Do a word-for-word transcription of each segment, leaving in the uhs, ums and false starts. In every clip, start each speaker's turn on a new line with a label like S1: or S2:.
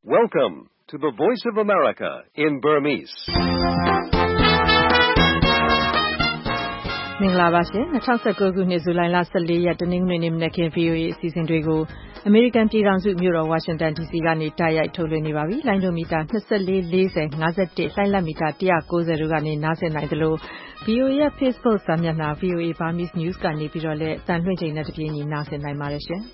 S1: Welcome to the Voice of America in Burmese.
S2: မင်္ဂလာပါရှင်၂၀၁၉ခုနှစ်ဇူလိုင်လ၁၄ရက်တနင်္ဂနွေနေ့မနက်ခင်း ဗွီအိုအေ အစီအစဉ်တွေကိုအမေရိကန်ပြည်ထောင်စုမြို့တော်ဝါရှင်တန် ဒီစီကနေတိုက်ရိုက်ထုတ်လွှင့်နေပါပြီ။လိုင်းဒိုမီတာ၂၄ ၄၀ ၅၁ လှိုင်းလတ်မီတာ၁၉၀တို့ကနေနားဆင်နိုင်သလို ဗွီအိုအေရဲ့ Facebook စာမျက်နှာ ဗွီအိုအေ Burmese News ကနေပြီးတော့လည်းအသံလွှင့်ချိန်နဲ့တပြေးညီနားဆင်နိုင်ပါတယ်ရှင်။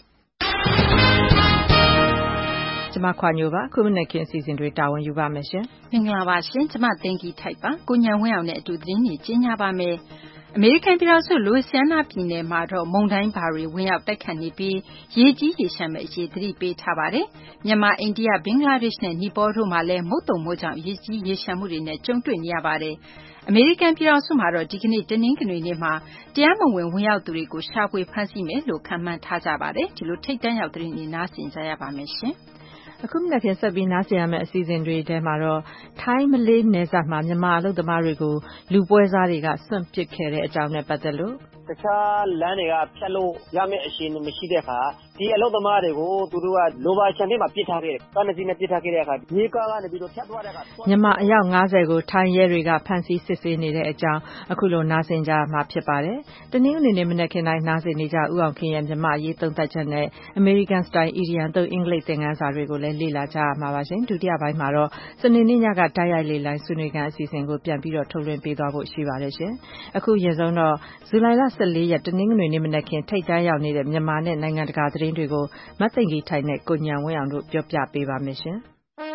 S2: ကျမခွာညိုပါခုမနက်ခင်းအစီအစဉ်တွေတာဝန်ယူပါမယ်ရှင်
S3: ။မင်္ဂလာပါရှင်ကျမသိင်္ဂီထိုက်ပါကိုညံဝင်းအောင်နဲ့အတူသတင်းကြီးကြီးညာပါမယ်။အမေရိကန်ပြည်ထောင်စုလူဝီစီယာနာပြည်နယ်မှာတော့မုန်တိုင်းဘာတွေဝင်ရောက်တိုက်ခတ်နေပြီးရေကြီးရေရှမ်းမဲ့အရေးသတိပေးထားပါတယ်။မြန်မာအိန္ဒိယဘင်္ဂလားဒေ့ရှ်နဲ့နီပေါတို့မှာလည်းမုတ်တုံမိုးကြောင့်ရေကြီးရေရှမ်းမှုတွေနဲ့ကြုံတွေ့နေရပါတယ်။အမေရိကန်ပြည်ထောင်စုမှာတော့ဒီကနေ့တနင်္ဂနွေနေ့မှာတရားမဝင်ဝင်ရောက်သူတွေကိုရှာဖွေဖမ်းဆီးမယ်လို့ခန့်မှန်းထားကြပါတယ်။ဒီလိုထိတ်တန့်ရောက်သတင်းတွေနားဆင်ကြရပါမယ်ရှင်။
S2: အခုမနက်ခင်းဆက်ပြီးနားဆင်ရမယ့်အစီအစဉ်တွေထဲမှာတော့ထိုင်းမလေးနယ်စပ်မှာမြန်မာအလုပ်သမားတွေကိုလူပွဲစားတွေကစွန့်ပစ်ခဲ့တဲ့အကြောင်းနဲ့ပတ်သက်လို့
S4: တခြားလမ်းတွေကဖြတ်လို့ရမယ့်အခြေအနေမရှိတဲ့အခါဒီအလုပ်သမားတွေကိုသူတို့ကလိုဘာချန်ထဲမှာပစ်ထားခဲ့တယ်။ကားနှစ်စီးနဲ့ပစ်ထားခဲ့တဲ့အခါဒီကားကနေပြီးတော့ဖြတ်သွားတဲ့အခါ
S2: မြန်မာအယောက်၅၀ကိုထိုင်းရဲတွေကဖမ်းဆီးစစ်ဆေးနေတဲ့အကြောင်းအခုလိုနားဆင်ကြမှာဖြစ်ပါတယ်။တနင်္ဂနွေနေ့မနက်ခင်းတိုင်းနားဆင်နေကြဦးအောင်ခင်ရဲ့မြန်မာအရေးသုံးသပ်ချက်နဲ့ American Style Idiom သုံးအင်္ဂလိပ်သင်ခန်းစာတွေကိုလည်းလေ့လာကြရမှာပါရှင်။ဒုတိယပိုင်းမှာတော့စနေနေ့ညကတိုက်ရိုက်လေလိုင်းဆွေးနွေးခန်းအစီအစဉ်ကိုပြန်ပြီးတော့ထုတ်လွှင့်ပေးသွားဖို့ရှိပါတယ်ရှင်။အခုရင်ဆုံးတော့ဇူလိုင်လ၁၄ရက်တနင်္ဂနွေနေ့မနက်ခင်းထိပ်တန်းရောက်နေတဲ့မြန်မာနဲ့နိုင်ငံတကာသတင်းတွေကိုမသိင်္ဂီထိုင်နဲ့ကိုညံဝင်းအောင်တို့ပြောပြပေးပါမယ်ရှင်။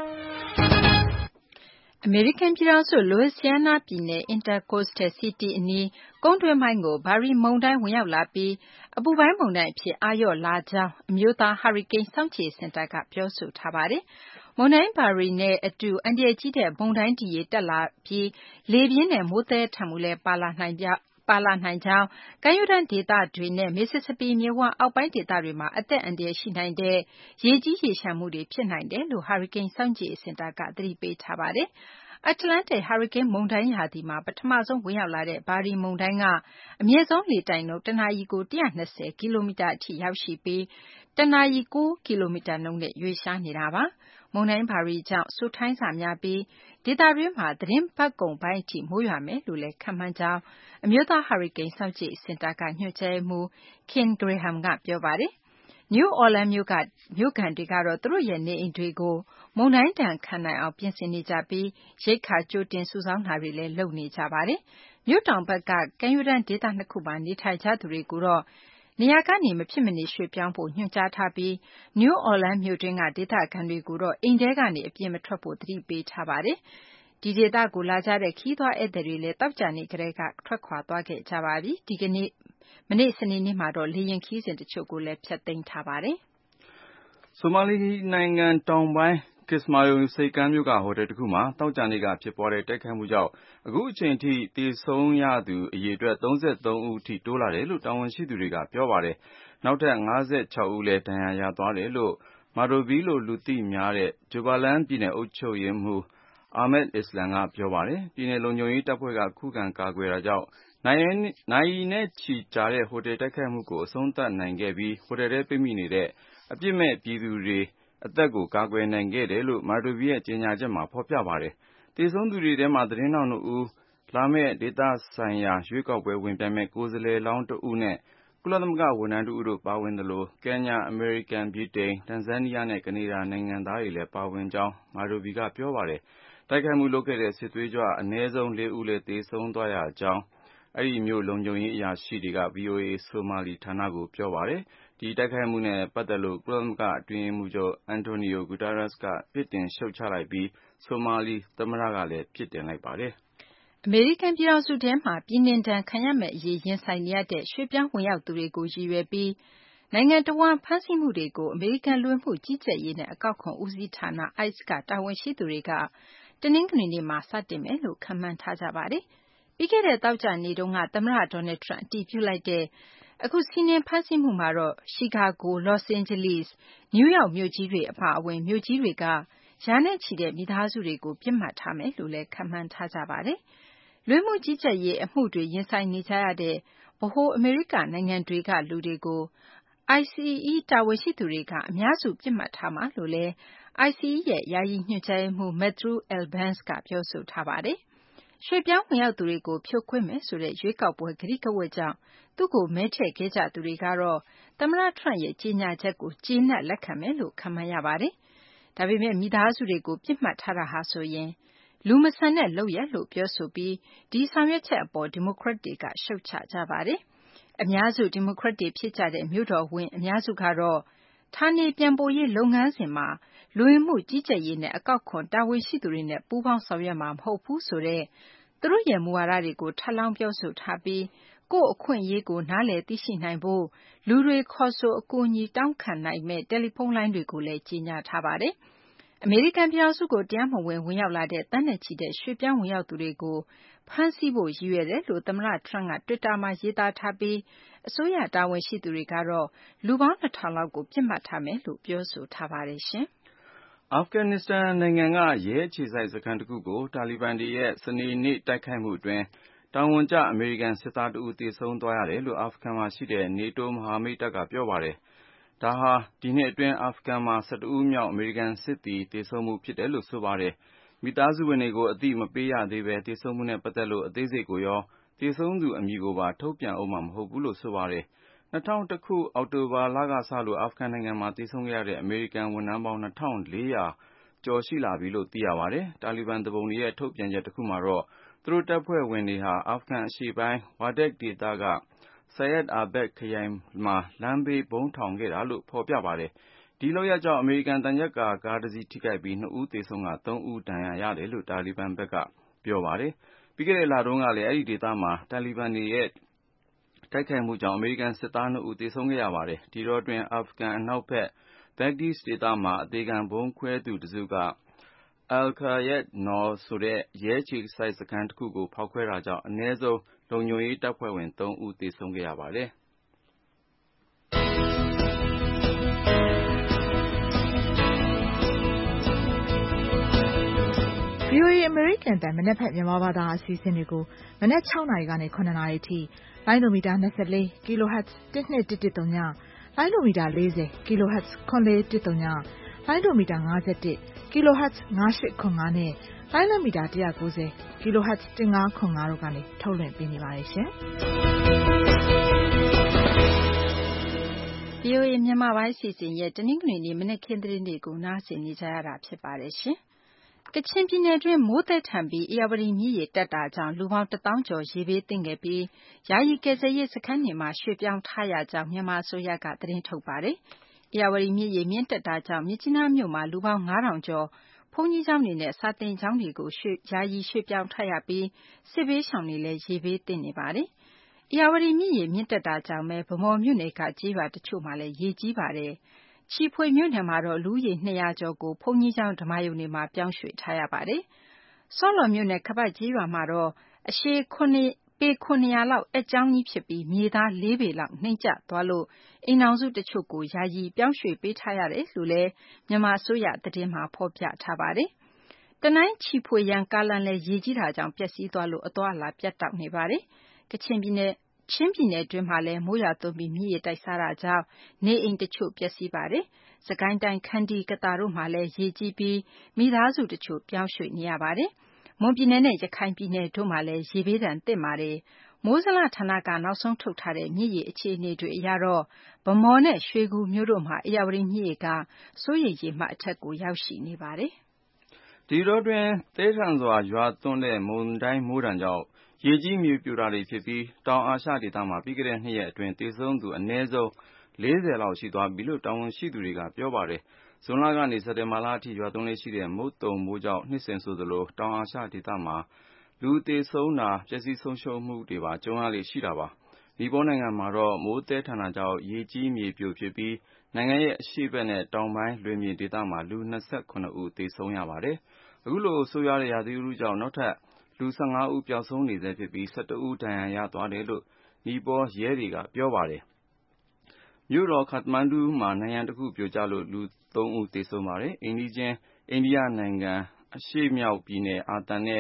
S3: အမေရိကန်ပြည်ထောင်စုလူဝီစီယာနာပြည်နယ် Intracoastal City အနီးကုန်းတွင်းပိုင်းကိုဘာရီမုန်တိုင်းဝင်ရောက်လာပြီးအပူပိုင်းမုန်တိုင်းအဖြစ်အာရုံလာကြောင်းအမျိုးသားဟာရီကိန်းစောင့်ကြည့်စင်တာကပြောဆိုထားပါတယ်။မုန်တိုင်းဘာရီနဲ့အတူအန္တရာယ်ကြီးတဲ့မုန်တိုင်းဒီရေတက်လာပြီးလေပြင်းနဲ့မိုးသည်းထန်မှုလည်းပါလာနိုင်ကြပါလာနိုင်ကြောင်းကမ်းရိုးတန်းဒေသတွေနဲ့မစ်စစ်စပီမြစ်ဝှမ်းအောက်ပိုင်းဒေသတွေမှာအသက်အန္တရာယ်ရှိနိုင်တဲ့ရေကြီးရေရှမ်းမှုတွေဖြစ်နိုင်တယ်လို့ဟာရီကိန်းစောင့်ကြည့်စင်တာကသတိပေးထားပါတယ်။အတ္တလန္တိတ်ဟာရီကိန်းမုန်တိုင်းရာသီမှာပထမဆုံးဝင်ရောက်လာတဲ့ဘာရီမုန်တိုင်းကအမြင့်ဆုံးလေတိုက်နှုန်းတနာရီကို၁၂၀ကီလိုမီတာအထိရောက်ရှိပြီးတနာရီ၉ကီလိုမီတာနှုန်းနဲ့ရွေ့လျားနေတာပါ။မုန်တိုင်းဘာရီကြောင့်စိုထိုင်းစာများပြီးဒေသတွင်းမှာသတင်းပတ်ကုန်ပိုင်းအထိမိုးရွာမယ်လို့လည်းခန့်မှန်းကြောင်းအမျိုးသားဟာရီကိန်းစောင့်ကြည့်စင်တာကညွှန်ကြားရေးမှူး Ken Graham ကပြောပါတယ်။ New Orleans မြို့ကမြို့ခံတွေကတော့သူတို့ရဲ့နေအိမ်တွေကိုမုန်တိုင်းဒဏ်ခံနိုင်အောင်ပြင်ဆင်နေကြပြီးရိက္ခာကြိုတင်စုဆောင်းတာတွေလည်းလုပ်နေကြပါတယ်။မြို့တောင်ဘက်ကကမ်းရိုးတန်းဒေသနှစ်ခုမှာနေထိုင်ကြသူတွေကိုတော့နေရာကနေမဖြစ်မနေရွှေ့ပြောင်းဖို့ညွှန်ကြားထားပြီး New Orleans မြို့တွင်းကဒေသခံတွေကိုတော့အိမ်ထဲကနေအပြင်မထွက်ဖို့သတိပေးထားပါတယ်။ဒီဒေသကိုလာကြတဲ့ခရီးသွားဧည့်သည်တွေလည်းသောကြာနေ့ကတည်းကထွက်ခွာသွားခဲ့ကြပါပြီ။ဒီကနေ့မနေ့စနေနေ့မှာတော့လေယာဉ်ခရီးစဉ်တချို့ကိုလည်းဖျက်သိမ်းထားပါတယ်
S5: ။ဆိုမာလီနိုင်ငံတောင်ပိုင်းကစ္စမာယိုဆိပ်ကမ်းမြို့ကဟိုတယ်တစ်ခုမှာသောကြာနေ့ကဖြစ်ပွားတဲ့တိုက်ခိုက်မှုကြောင့်အခုအချိန်ထိသေဆုံးရသူအရေအတွက်၃၃ဦးထိတိုးလာတယ်လို့တာဝန်ရှိသူတွေကပြောပါတယ်။နောက်ထပ်၅၆ဦးလည်းဒဏ်ရာရသွားတယ်လို့မာဒိုဗီလို့လူသိများတဲ့ဂျိုဘာလန်းပြည်နယ်အုပ်ချုပ်ရေးမှူးအာမက်အစ္စလမ်ကပြောပါတယ်။ပြည်နယ်လုံခြုံရေးတပ်ဖွဲ့ကခုခံကာကွယ်တာကြောင့်နိုင်ရီနဲ့ချီကြာတဲ့ဟိုတယ်တိုက်ခိုက်မှုကိုအဆုံးသတ်နိုင်ခဲ့ပြီးဟိုတယ်ထဲပိတ်မိနေတဲ့အပြစ်မဲ့ပြည်သူတွေအသက်ကိုကာကွယ်နိုင်ခဲ့တယ်လို့မာဒိုဗီရဲ့ကြေညာချက်မှာဖော်ပြပါတယ်။သေဆုံးသူတွေထဲမှာသတင်းထောက်နှစ်ဦးလာမယ့်ဒေသဆိုင်ရာရွေးကောက်ပွဲဝင်ပြိုင်မယ့်ကိုယ်စားလှယ်လောင်းတဦးနဲ့ကုလသမဂ္ဂဝန်ထမ်းတဦးတို့ပါဝင်သလိုကင်ညာအမေရိကန်ဗြိတိန်တန်ဇန်နီးယားနဲ့ကနေဒါနိုင်ငံသားတွေလည်းပါဝင်ကြောင်းမာဒိုဗီကပြောပါတယ်။တိုက်ခိုက်မှုလုပ်ခဲ့တဲ့စစ်သွေးကြွအနည်းဆုံးလေးဦးလည်းသေဆုံးသွားရကြောင်းအဲဒီမြို့လုံခြုံရေးအရာရှိတွေက ဗွီအိုအေဆိုမာလီဌာနကိုပြောပါတယ်။ဒီတိုက်ခိုက်မှုနဲ့ပတ်သက်လို့ကုလသမဂ္ဂအတွင်းရေးမှူးချုပ်အန်တိုနီယိုဂူတာရက်စ်ကပြစ်တင်ရှုတ်ချလိုက်ပြီးဆိုမာလီသမ္မတကလည်းပြစ်တင်လိုက်ပါတယ်
S3: ။အမေရိကန်ပြည်ထောင်စုထဲမှာပြည်နှင်ဒဏ်ခံရမယ့်အရေးရင်ဆိုင်နေရတဲ့ရွှေ့ပြောင်းဝင်ရောက်သူတွေကိုရည်ရွယ်ပြီးနိုင်ငံတော်ဝန်ဖမ်းဆီးမှုတွေကိုအမေရိကန်လူဝင်မှုကြီးကြပ်ရေးနဲ့အကောက်ခွန်ဦးစီးဌာန အိုက်စ် ကတာဝန်ရှိသူတွေကတနင်္ဂနွေနေ့မှာစတင်မယ်လို့ခန့်မှန်းထားကြပါတယ်။ပြီးခဲ့တဲ့သောကြာနေ့တုန်းကသမ္မတဒေါ်နယ်ထရန့်အတည်ပြုလိုက်တဲ့အခုစီးနင်းဖမ်းဆီးမှုမှာတော့ရှီကာဂိုလော့စ်အိန်ဂျလိစ်နယူးယောက်မြို့ကြီးတွေအပါအဝင်မြို့ကြီးတွေကရာနဲ့ချီတဲ့မိသားစုတွေကိုပြစ်မှတ်ထားမယ်လို့လည်းခန့်မှန်းထားကြပါတယ်။လူဝင်မှုကြီးကြပ်ရေးအမှုတွေရင်ဆိုင်နေကြရတဲ့ဗဟိုအမေရိကနိုင်ငံတွေကလူတွေကို အိုင်စီအီ တာဝန်ရှိသူတွေကအများစုပြစ်မှတ်ထားမှာလို့လည်း I C E ရဲ့ယာယီညွှန်ကြားရေးမှူး Matthew Albence ကပြောဆိုထားပါတယ်။ရွှေ့ပြောင်းဝင်ရောက်သူတွေကိုဖြိုခွင်းမယ်ဆိုတဲ့ရွေးကောက်ပွဲကတိကဝတ်ကြောင့်သူ့ကိုမဲထည့်ခဲ့ကြသူတွေကတော့သမ္မတ Trump ရဲ့ကြေညာချက်ကိုကျေနပ်လက်ခံမယ်လို့ခန့်မှန်းရပါတယ်။ဒါပေမဲ့မိသားစုတွေကိုပြစ်မှတ်ထားတာဟာဆိုရင်လူမဆန်တဲ့လုပ်ရပ်လို့ပြောဆိုပြီးဒီဆောင်ရွက်ချက်အပေါ်ဒီမိုကရက်တွေကရှုတ်ချကြပါတယ်။အများစုဒီမိုကရက်တွေဖြစ်ကြတဲ့မြို့တော်ဝန်အများစုကတော့ဌာနေပြန်ပို့ရေးလုပ်ငန်းစဉ်မှာလူဝင်မှုကြီးကြပ်ရေးနဲ့အကောက်ခွန်တာဝန်ရှိသူတွေနဲ့ပူးပေါင်းဆောင်ရွက်မှာမဟုတ်ဘူးဆိုတဲ့သူတို့ရဲ့မူဝါဒတွေကိုထပ်လောင်းပြောဆိုထားပြီးကိုယ့်အခွင့်အရေးကိုနားလည်သိရှိနိုင်ဖို့လူတွေခေါ်ဆိုအကူအညီတောင်းခံနိုင်မဲ့တယ်လီဖုန်းလိုင်းတွေကိုလည်းကြေညာထားပါတယ်။အမေရိကန်ပြည်ထောင်စုကိုတရားမဝင်ဝင်ရောက်လာတဲ့တန်းနဲ့ချီတဲ့ရွှေ့ပြောင်းဝင်ရောက်သူတွေကိုဖမ်းဆီးဖို့ရည်ရွယ်တယ်လို့သမ္မတ Trump က Twitter မှာရေးသားထားပြီးအစိုးရတာဝန်ရှိသူတွေကတော့လူပေါင်းနှစ်ထောင်လောက်ကိုပြစ်မှတ်ထားမယ်လို့ပြောဆိုထားပါတယ်ရှင်
S5: ။အာဖဂန်နစ္စတန်နိုင်ငံကရဲအခြေစိုက်စခန်းတစ်ခုကိုတာလီဘန်တွေရဲ့စနေနေ့တိုက်ခိုက်မှုအတွင်းတာဝန်ကျအမေရိကန်စစ်သားတဦးသေဆုံးသွားရတယ်လို့အာဖဂန်မှာရှိတဲ့ NATO မဟာမိတ်တပ်ကပြောပါတယ်။ဒါဟာဒီနှစ်အတွင်းအာဖဂန်မှာဆယ်တဦးမြောက်အမေရိကန်စစ်သည်သေဆုံးမှုဖြစ်တယ်လို့ဆိုပါတယ်။မိသားစုဝင်တွေကိုအသိမပေးရသေးပဲသေဆုံးမှုနဲ့ပတ်သက်လို့အသေးစိတ်ကိုရောသေဆုံးသူအမည်ကိုပါထုတ်ပြန်အောင်မှာမဟုတ်ဘူးလို့ဆိုပါတယ်။၂၀၀၁ခုအောက်တိုဘာလကစလို့အာဖဂန်နိုင်ငံမှာသေဆုံးခဲ့ရတဲ့အမေရိကန်ဝန်ထမ်းပေါင်း၂ထောင်လေးရာကျော်ရှိလာပြီလို့သိရပါတယ်။တာလီဘန်သူပုန်တွေရဲ့ထုတ်ပြန်ချက်တစ်ခုမှာတော့သူတို့တပ်ဖွဲ့ဝင်တွေဟာအာဖဂန်အရှေ့ပိုင်းဝါဒက်ဒေသကSyed Abed ခရိုင်မှာလမ်းဘေးဗုံးထောင်ခဲ့တာလို့ဖော်ပြပါတယ်။ဒီလုပ်ရပ်ကြောင့်အမေရိကန်သံချပ်ကာကားတစ်စီးထိခိုက်ပြီးနှစ်ဦးသေဆုံးကသုံးဦးဒဏ်ရာရတယ်လို့တာလီဘန်ဘက်ကပြောပါတယ်။ပြီးခဲ့တဲ့လတုန်းကလည်းအဲဒီဒေသမှာတာလီဘန်တွေရဲ့တိုက်ခိုက်မှုကြောင့်အမေရိကန်စစ်သားနှစ်ဦးသေဆုံးခဲ့ရပါတယ်။ဒီတော့တွင်အာဖဂန်အနောက်ဘက်ဘက်ဂဒီစ်ဒေသမှာအသေးခံဗုံးခွဲသူတစုကAl-Qayed Noor ဆိုတဲ့ရဲအခြေစိုက်စခန်းတစ်ခုကိုဖောက်ခွဲတာကြောင့်အနည်းဆုံးလုံခြုံရေးတပ်ဖွဲ့ဝင်သုံးဦးသေဆုံးခဲ့ရပါတယ်။
S2: ဗွီအိုအေ American အသံမနက်ဖြန်မြန်မာဘာသာအစီအစဉ်တွေကိုမနက်၆နာရီကနေ၇နာရီထိလိုင်းဒိုမီတာ၂၄ kHz ၁၂၁၁၃ညလိုင်းဒိုမီတာ၄၀ kHz ၇၄၁၃ညလိုင်းဒိုမီတာ၅၁ kHz ၅၈၇၅နဲ့လိုင်းလမီတာ၁၉၀ kHz ၁၅၇၅တို့ကနေထုတ်လွှင့်ပေးနေပါတယ်ရှင်။
S3: ဗွီအိုအေမြန်မာပိုင်းအစီအစဉ်ရဲ့တနင်္ဂနွေနေ့မနက်ခင်းသတင်းတွေကိုနားဆင်နေကြရတာဖြစ်ပါတယ်ရှင်။ကချင်ပြည်နယ်တွင်းမိုးသက်ထန်ပြီးဧရာဝတီမြစ်ရေတက်တာကြောင့်လူပေါင်းတစ်သောင်းကျော်ရေဘေးသင့်ခဲ့ပြီးယာယီကယ်ဆယ်ရေးစခန်းတွေမှာရွှေ့ပြောင်းထားရကြောင်းမြန်မာအစိုးရကသတင်းထုတ်ပါတယ်။ဧရာဝတီမြစ်ရေမြင့်တက်တာကြောင့်မြစ်ကြီးနားမြို့မှာလူပေါင်းငါးထောင်ကျော်ဘုန်းကြီးကျောင်းတွေနဲ့စာသင်ကျောင်းတွေကိုရွှေ့ယာယီရွှေ့ပြောင်းထားရပြီးစစ်ဘေးရှောင်တွေလည်းရေဘေးသင့်နေပါတယ်။ဧရာဝတီမြစ်ရေမြင့်တက်တာကြောင့်ပဲဗမော်မြို့နယ်ကကျေးရွာတချို့မှာလည်းရေကြီးပါတယ်။ချီဖွေမြို့နယ်မှာတော့လူဦးရေနှစ်ရာကျော်ကိုဘုန်းကြီးကျောင်းဓမ္မာရုံတွေမှာပြောင်းရွှေ့ထားရပါတယ်။ဆော့လော်မြို့နယ်ခပတ်ကျေးရွာမှာတော့အရှည်ပေ၇၀၀လောက်အက်ကြောင်းကြီးဖြစ်ပြီးမြေသားလေးပေလောက်နှိမ့်ကျသွားလို့အိမ်ထောင်စုတချို့ကိုယာယီပြောင်းရွှေ့ပေးထားရတယ်လို့လည်းမြန်မာအစိုးရသတင်းမှာဖော်ပြထားပါတယ်။တနိုင်းချီဖွေရန်ကားလမ်းလည်းရေကြီးတာကြောင့်ပျက်စီးသွားလို့အသွားအလာပြတ်တောက်နေပါတယ်။ကချင်ပြည်နယ်ချင်းပြည်နယ်တွင်းမှာလည်းမိုးရွာသွန်းပြီးမြစ်ရေတိုက်စားတာကြောင့်နေအိမ်တချို့ပျက်စီးပါတယ်။စကိုင်းတိုင်းခန္တီးကသာတို့မှာလည်းရေကြီးပြီးမိသားစုတချို့ပြောင်းရွှေ့နေရပါတယ်။မွန်ပြည်နယ်နဲ့ရခိုင်ပြည်နယ်တို့မှာလည်းရေဘေးဒဏ်သင့်ပါတယ်။မိုးဇလဌာနကနောက်ဆုံးထုတ်ထားတဲ့မြစ်ရေအခြေအနေတွေအရတော့ဗမော်နဲ့ရွှေကူမြို့တို့မှာဧရာဝတီမြစ်ရေကစိုးရိမ်ရေမှတ်အထက်ကိုရောက်ရှိနေပါတယ်
S5: ။ဒီတော့တွင်သဲထန်စွာရွာသွန်းတဲ့မုန်တိုင်းမိုးဒဏ်ကြောင့်ရေကြီးမြေပြိုတာတွေဖြစ်ပြီးတောင်အာရှဒေသမှာပြီးခဲ့တဲ့နှစ်ရက်အတွင်းသေဆုံးသူအနည်းဆုံးလေးဆယ်လောက်ရှိသွားပြီလို့တာဝန်ရှိသူတွေကပြောပါတယ်။ဇွန်လကနေစက်တင်ဘာလအထိရွာသွန်းလေ့ရှိတဲ့မုတ်သုန်မိုးကြောင့်နှစ်စဉ်ဆိုသလိုတောင်အာရှဒေသမှာလူသေဆုံးတာပျက်စီးဆုံးရှုံးမှုတွေပါကြုံရလေ့ရှိတာပါ။နီပေါနိုင်ငံမှာတော့မိုးသဲထန်တာကြောင့်ရေကြီးမြေပြိုဖြစ်ပြီးနိုင်ငံရဲ့အရှေ့ဘက်နဲ့တောင်ပိုင်းလွင်ပြင်ဒေသမှာလူ၂၇ဦးသေဆုံးရပါတယ်။အခုလိုဆိုးရွားတဲ့ရာသီဥတုကြောင့်နောက်ထပ်လူ၁၅ဦးပျောက်ဆုံးနေဆဲဖြစ်ပြီး၁၁ဦးဒဏ်ရာရသွားတယ်လို့နီပေါရဲတွေကပြောပါတယ်။မြို့တော်ခတ္တမန္ဒူမှာနံရံတစ်ခုပြိုကျလို့လူသုံးဦးသေဆုံးပါတယ်။အိမ်နီးချင်းအိန္ဒိယနိုင်ငံအရှေ့မြောက်ပြည်နယ်အာသံနဲ့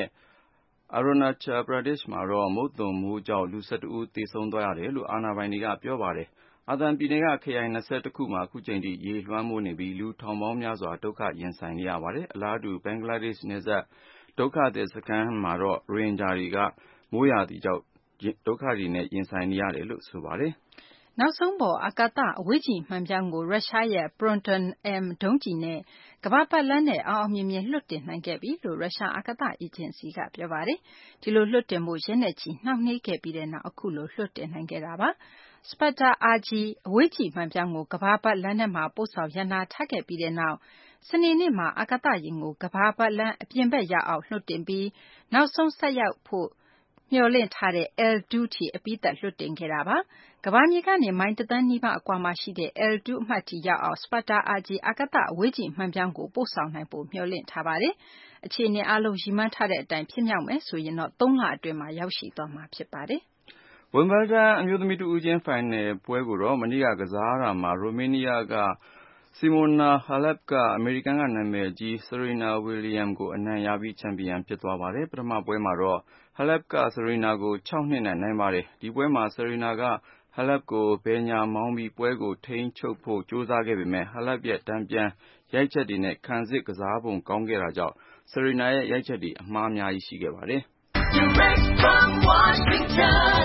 S5: Arunachal Pradesh မှာတော့မုတ်သုန်မိုးကြောင့်လူ၁၁ဦးသေဆုံးသွားရတယ်လို့အာဏာပိုင်တွေကပြောပါတယ်အာသံပြည်နယ်ကခရိုင်၂၁ခုမှာအခုချိန်ထိရေလွှမ်းမိုးနေပြီးလူထောင်ပေါင်းများစွာဒုက္ခရင်ဆိုင်နေရပါတယ်။အလားတူဘင်္ဂလားဒေ့ရှ်နယ်စပ်ဒုက္ခသည်စခန်းမှာတော့ရိုဟင်ဂျာတွေကမိုးရာသီကြောင့်ဒုက္ခတွေနဲ့ရင်ဆိုင်နေရတယ်လို့ဆိုပါတယ်
S3: ။နောက်ဆုံးပေါ်အာကာသအဝေးကြီးမှန်ပြောင်းကိုရုရှားရဲ့ Proton M ဒုံးကျည်နဲ့ကမ္ဘာပတ်လမ်းနဲ့အောင်အောင်မြင်မြင်လွှတ်တင်နိုင်ခဲ့ပြီလို့ရုရှားအာကာသအေဂျင်စီကပြောပါတယ်။ဒီလိုလွှတ်တင်ဖို့ရက်နဲ့ချီနှောင့်နှေးခဲ့ပြီးတဲ့နောက်အခုလိုလွှတ်တင်နိုင်ခဲ့တာပါ။ Sputnik အဝေးကြီးမှန်ပြောင်းကိုကမ္ဘာပတ်လမ်းထဲမှာပို့ဆောင်ရပ်နားထားခဲ့ပြီးတဲ့နောက်စနေနေ့မှာအာကာသယာဉ်ကိုကမ္ဘာပတ်လမ်းအပြင်ဘက်ရောက်အောင်လွှတ်တင်ပြီးနောက်ဆုံးဆိုက်ရောက်ဖို့မျှော်လင့်ထားတဲ့ L ၂ ထိအပြီးသတ်လွှတ်တင်ခဲ့တာပါ။ကမ္ဘာမြေကနေမိုင်တသန်းနီးပါးအကွာမှာရှိတဲ့ L ၂ အမှတ်ထိရောက်အောင် Sputnik အာကာသအဝေးကြီးမှန်ပြောင်းကိုပို့ဆောင်နိုင်ဖို့မျှော်လင့်ထားပါတယ်။အခြေအနေအားလုံးရည်မှန်းထားတဲ့အတိုင်းဖြစ်မြောက်မယ်ဆိုရင်တော့သုံးလအတွင်းမှာရောက်ရှိသွားမှာဖြစ်ပါတယ်
S5: ။ဝင်ဘယ်ဒန်အမျိုးသမီးတဦးချင်းဖိုင်နယ်ပွဲကိုတော့မနေ့ကကစားတာမှာရိုမေးနီးယားကSimona Halep ကအမေရိကန်ကနာမည်ကြီး Serena Williams ကိုအနိုင်ရပြီးချန်ပီယံဖြစ်သွားပါတယ်။ပထမပွဲမှာတော့ Halep က Serena ကိုခြောက်နှစ်နဲ့နိုင်ပါတယ်။ဒီပွဲမှာ Serena က Halep ကိုဘယ်ညာမောင်းပြီးပွဲကိုထိန်းချုပ်ဖို့ကြိုးစားခဲ့ပေမဲ့ Halep ရဲ့တန်ပြန်ရိုက်ချက်တွေနဲ့ခံစစ်ကစားပုံကောင်းခဲ့တာကြောင့် Serena ရဲ့ရိုက်ချက်တွေအမှားအများကြီးရှိခဲ့ပါတယ်။ Direct from Washington,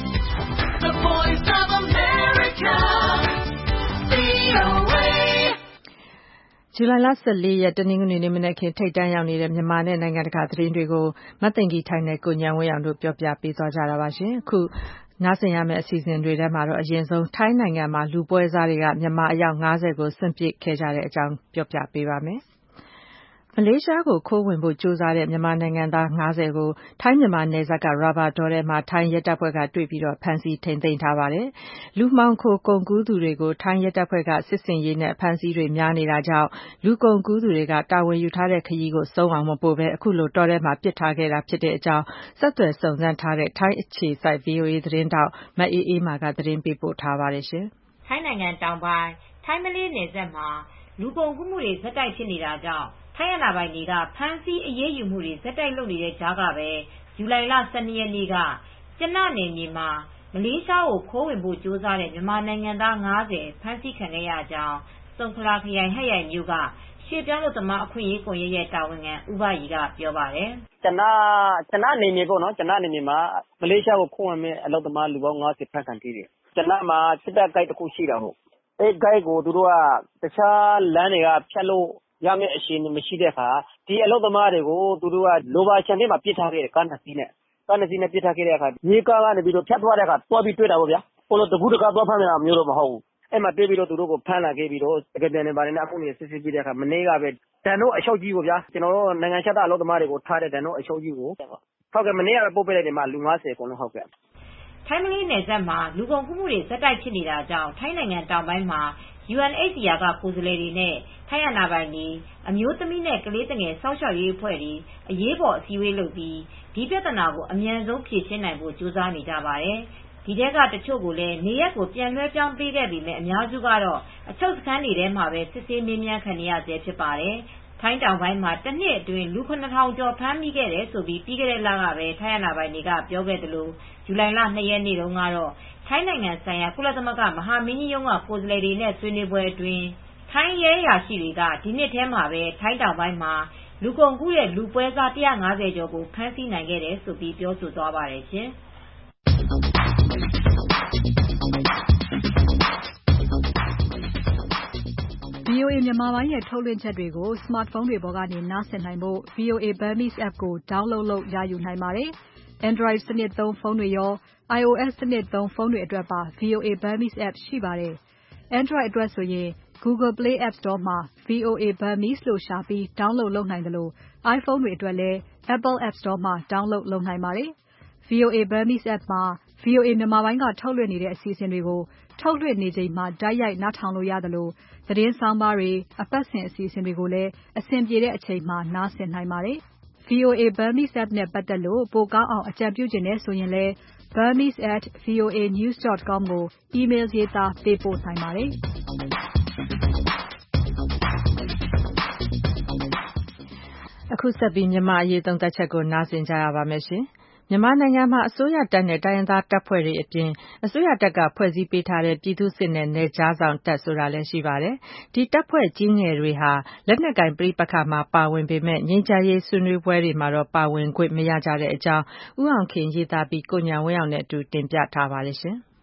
S5: the Voice of America, ဗွီအိုအေ
S2: ဇူလိုင်လ၁၄ရက်တနင်္ဂနွေနေ့မနက်ခင်းထိပ်တန်းရောက်နေတဲ့မြန်မာနဲ့နိုင်ငံတကာသတင်းတွေကိုမသိင်္ဂီထိုင်နဲ့ကိုဉာဏ်ဝင်းအောင်တို့ပြောပြပေးသွားကြတာပါရှင်။အခုနားဆင်ရမယ့်အစီအစဉ်တွေထဲမှာတော့အရင်ဆုံးထိုင်းနိုင်ငံမှာလူပွဲစားတွေကမြန်မာအယောက်၅၀ကိုစွန့်ပစ်ခဲ့ကြတဲ့အကြောင်းပြောပြပေးပါမယ်။မလေးရှားကိုခိုးဝင်ဖို့ကြိုးစားတဲ့မြန်မာနိုင်ငံသား၅၀ကိုထိုင်းမြန်မာနယ်စပ်ကရာဘာတောထဲမှာထိုင်းရဲတပ်ဖွဲ့ကတွေ့ပြီးတော့ဖမ်းဆီးထိန်းသိမ်းထားပါတယ်။လူမှောင်ခိုကုန်ကူးသူတွေကိုထိုင်းရဲတပ်ဖွဲ့ကစစ်ဆင်ရေးနဲ့ဖမ်းဆီးတွေများနေတာကြောင့်လူကုန်ကူးသူတွေကတာဝန်ယူထားတဲ့ခရီးကိုဆုံးအောင်မပို့ဘဲအခုလိုတောထဲမှာပစ်ထားခဲ့တာဖြစ်တဲ့အကြောင်းဆက်သွယ်စုံစမ်းထားတဲ့ထိုင်းအခြေစိုက် ဗွီအိုအေသတင်းတောက်မအေးအေးမာကသတင်းပေးပို့ထားပါတယ်ရှင်
S6: ။ထိုင်းနိုင်ငံတောင်ပိုင်းထိုင်းမလေးနယ်စပ်မှာလူကုန်ကူးမှုတွေဇက်တိုက်ဖြစ်နေတာကြောင့်ထိုင်းအာဏာပိုင်တွေကဖမ်းဆီးအရေးယူမှုတွေဇက်တိုက်လုပ်နေတဲ့ကြားကပဲဇူလိုင်လ၁၂ရက်နေ့ကကျနနယ်မြေမှာမလေးရှားကိုခိုးဝင်ဖို့ကြိုးစားတဲ့မြန်မာနိုင်ငံသား၅၀ဖမ်းဆီးခံခဲ့ရကြောင်းစုံခလာခရိုင်ဟတ်ရိုင်မြို့ကရွှေပြောင်းလို့သမားအခွင့်အရေးကွန်ရက်ရဲ့တာဝန်ခံဦးဘရီကပြောပါတယ်
S4: ။ကျနကျနနယ်မြေပေါ့နော်ကျနနယ်မြေမှာမလေးရှားကိုခိုးဝင်မဲ့အလုပ်သမားလူပေါင်း၅၀ဖမ်းခံထိတယ်။ကျနမှာစစ်တပ်ဂိတ်တစ်ခုရှိတာဟုတ်။အဲဂိတ်ကိုသူတို့ကတခြားလမ်းတွေကဖြတ်လို့ရမယ့်အခြေအနေမရှိတဲ့အခါဒီအလုပ်သမားတွေကိုသူတို့ကလိုဘာချန်ထဲမှာပစ်ထားခဲ့တယ်ကားနှစ်စီးနဲ့ကားနှစ်စီးနဲ့ပစ်ထားခဲ့တဲ့အခါရေကားကနေပြီးတော့ဖြတ်သွားတဲ့အခါသွားပြီးတွေ့တာပေါ့ဗျာဟိုလိုတကူးတကားသွားဖမ်းနေတာမျိုးတော့မဟုတ်ဘူးအဲ့မှာတွေ့ပြီးတော့သူတို့ကိုဖမ်းလာခဲ့ပြီးတော့တကယ်ပြန်နေပါတယ်နဲ့အခုနေစစ်စစ်ကြည့်တဲ့အခါမနေ့ကပဲတန်တို့အလျှောက်ကြီးကိုဗျာကျွန်တော်တို့နိုင်ငံခြားသားအလုပ်သမားတွေကိုထားတဲ့တန်တို့အလျှောက်ကြီးကိုဟုတ်ကဲ့မနေ့ကပဲပို့ပေးလိုက်တယ်မှာလူ၅၀အကုန်လုံးဟုတ်ကဲ့
S6: ထိုင်းမလေးနယ်စပ်မှာလူကုန်ကူးမှုတွေဇက်တိုက်ဖြစ်နေတာကြောင့်ထိုင်းနိုင်ငံတောင်ပိုင်းမှာ ယူအန်အိတ်စီအာ ကကိုယ်စားလှယ်တွေနဲ့ထိုင်းအာဏာပိုင်တွေအမျိုးသမီးနဲ့ကလေးငယ်စောင့်ရှောက်ရေးအဖွဲ့တွေအရေးပေါ်အစည်းအဝေးလုပ်ပြီးဒီပြဿနာကိုအမြန်ဆုံးဖြေရှင်းနိုင်ဖို့ကြိုးစားနေကြပါတယ်။ဒီထဲကတချို့ကိုလည်းနေရက်ကိုပြန်လွှဲပြောင်းပေးခဲ့ပေမဲ့အများစုကတော့အချုပ်စခန်းတွေထဲမှာပဲစစ်ဆေးမေးမြန်းခံနေရဆဲဖြစ်ပါတယ်။ထိုင်းတောင်ပိုင်းမှာတစ်နှစ်အတွင်းလူခုနှစ်ထောင်ကျော်ဖမ်းမိခဲ့တယ်ဆိုပြီးပြီးခဲ့တဲ့လကပဲထိုင်းအာဏာပိုင်တွေကပြောခဲ့သလိုဇူလိုင်လ၂ရက်နေ့တုန်းကတော့ထိုင်းနိုင်ငံဆိုင်ရာကုလသမဂ္ဂမဟာမင်းကြီးရုံးကကိုယ်စားလှယ်တွေနဲ့ဆွေးနွေးပွဲအတွင်းထိုင်းရဲအရာရှိတွေကဒီနှစ်ထဲမှာပဲထိုင်းတောင်ပိုင်းမှာလူကုန်ကူးတဲ့လူပွဲစား၁၅၀ကျော်ကိုဖမ်းဆီးနိုင်ခဲ့တယ်ဆိုပြီးပြောဆိုသွားပါတယ်ရှင်။
S7: ဗွီအိုအေမြန်မာပိုင်းရဲ့ထုတ်လွှင့်ချက်တွေကို smartphone တွေပေါ်ကနေနားဆင်နိုင်ဖို့ ဗွီအိုအေ Burmese app ကို download လုပ်ရယူနိုင်ပါတယ်။ Android စနစ်သုံးဖုန်းတွေရော iOS စနစ်သုံးဖုန်းတွေအတွက်ပါ ဗွီအိုအေ Burmese app ရှိပါတယ်။ Android အတွက်ဆိုရင် Google Play App Store မှာ ဗွီအိုအေ Burmese လို့ရှာပြီး download လုပ်နိုင်သလို iPhone တွေအတွက်လည်း Apple App Store မှာ download လုပ်နိုင်ပါတယ်။ ဗွီအိုအေ Burmese app မှာ ဗွီအိုအေမြန်မာပိုင်းကထုတ်လွှင့်နေတဲ့အစီအစဉ်တွေကိုထုတ်လွှင့်နေချိန်မှာတိုက်ရိုက်နားထောင်လို့ရသလိုသတင်းဆောင်းပါးတွေအပတ်စဉ်အစီအစဉ်တွေကိုလည်းအဆင်ပြေတဲ့အချိန်မှာနားဆင်နိုင်ပါတယ်။ ဗွီအိုအေ Burmese app နဲ့ပတ်သက်လို့ပိုကောင်းအောင်အကြံပြုချင်တယ်ဆိုရင်လည်း burmese at voanews dot com ကို email ရေးသားပေးပို့နိုင်ပါတယ်။
S2: အခုဆက်ပြီးမြန်မာအရေးသုံးသပ်ချက်ကိုနားဆင်ကြရပါမယ်ရှင်။မြန်မာနိုင်ငံမှာအစိုးရတပ်နဲ့တိုင်းရင်းသားတပ်ဖွဲ့တွေအပြင်အစိုးရတပ်ကဖွဲ့စည်းပေးထားတဲ့ပြည်သူ့စစ်နဲ့နယ်ခြားစောင့်တပ်ဆိုတာလည်းရှိပါတယ်။ဒီတပ်ဖွဲ့ကြီးငယ်တွေဟာလက်နက်ကိုင်ပဋိပက္ခမှာပါဝင်ပေမဲ့ငြိမ်းချမ်းရေးဆွေးနွေးပွဲတွေမှာတော့ပါဝင်ခွင့်မရကြတဲ့အကြောင်းဦးအောင်ခင်ရေးသားပြီးကိုညာဝင်းအောင်နဲ့အတူတင်ပြထားပါတယ်ရှင်။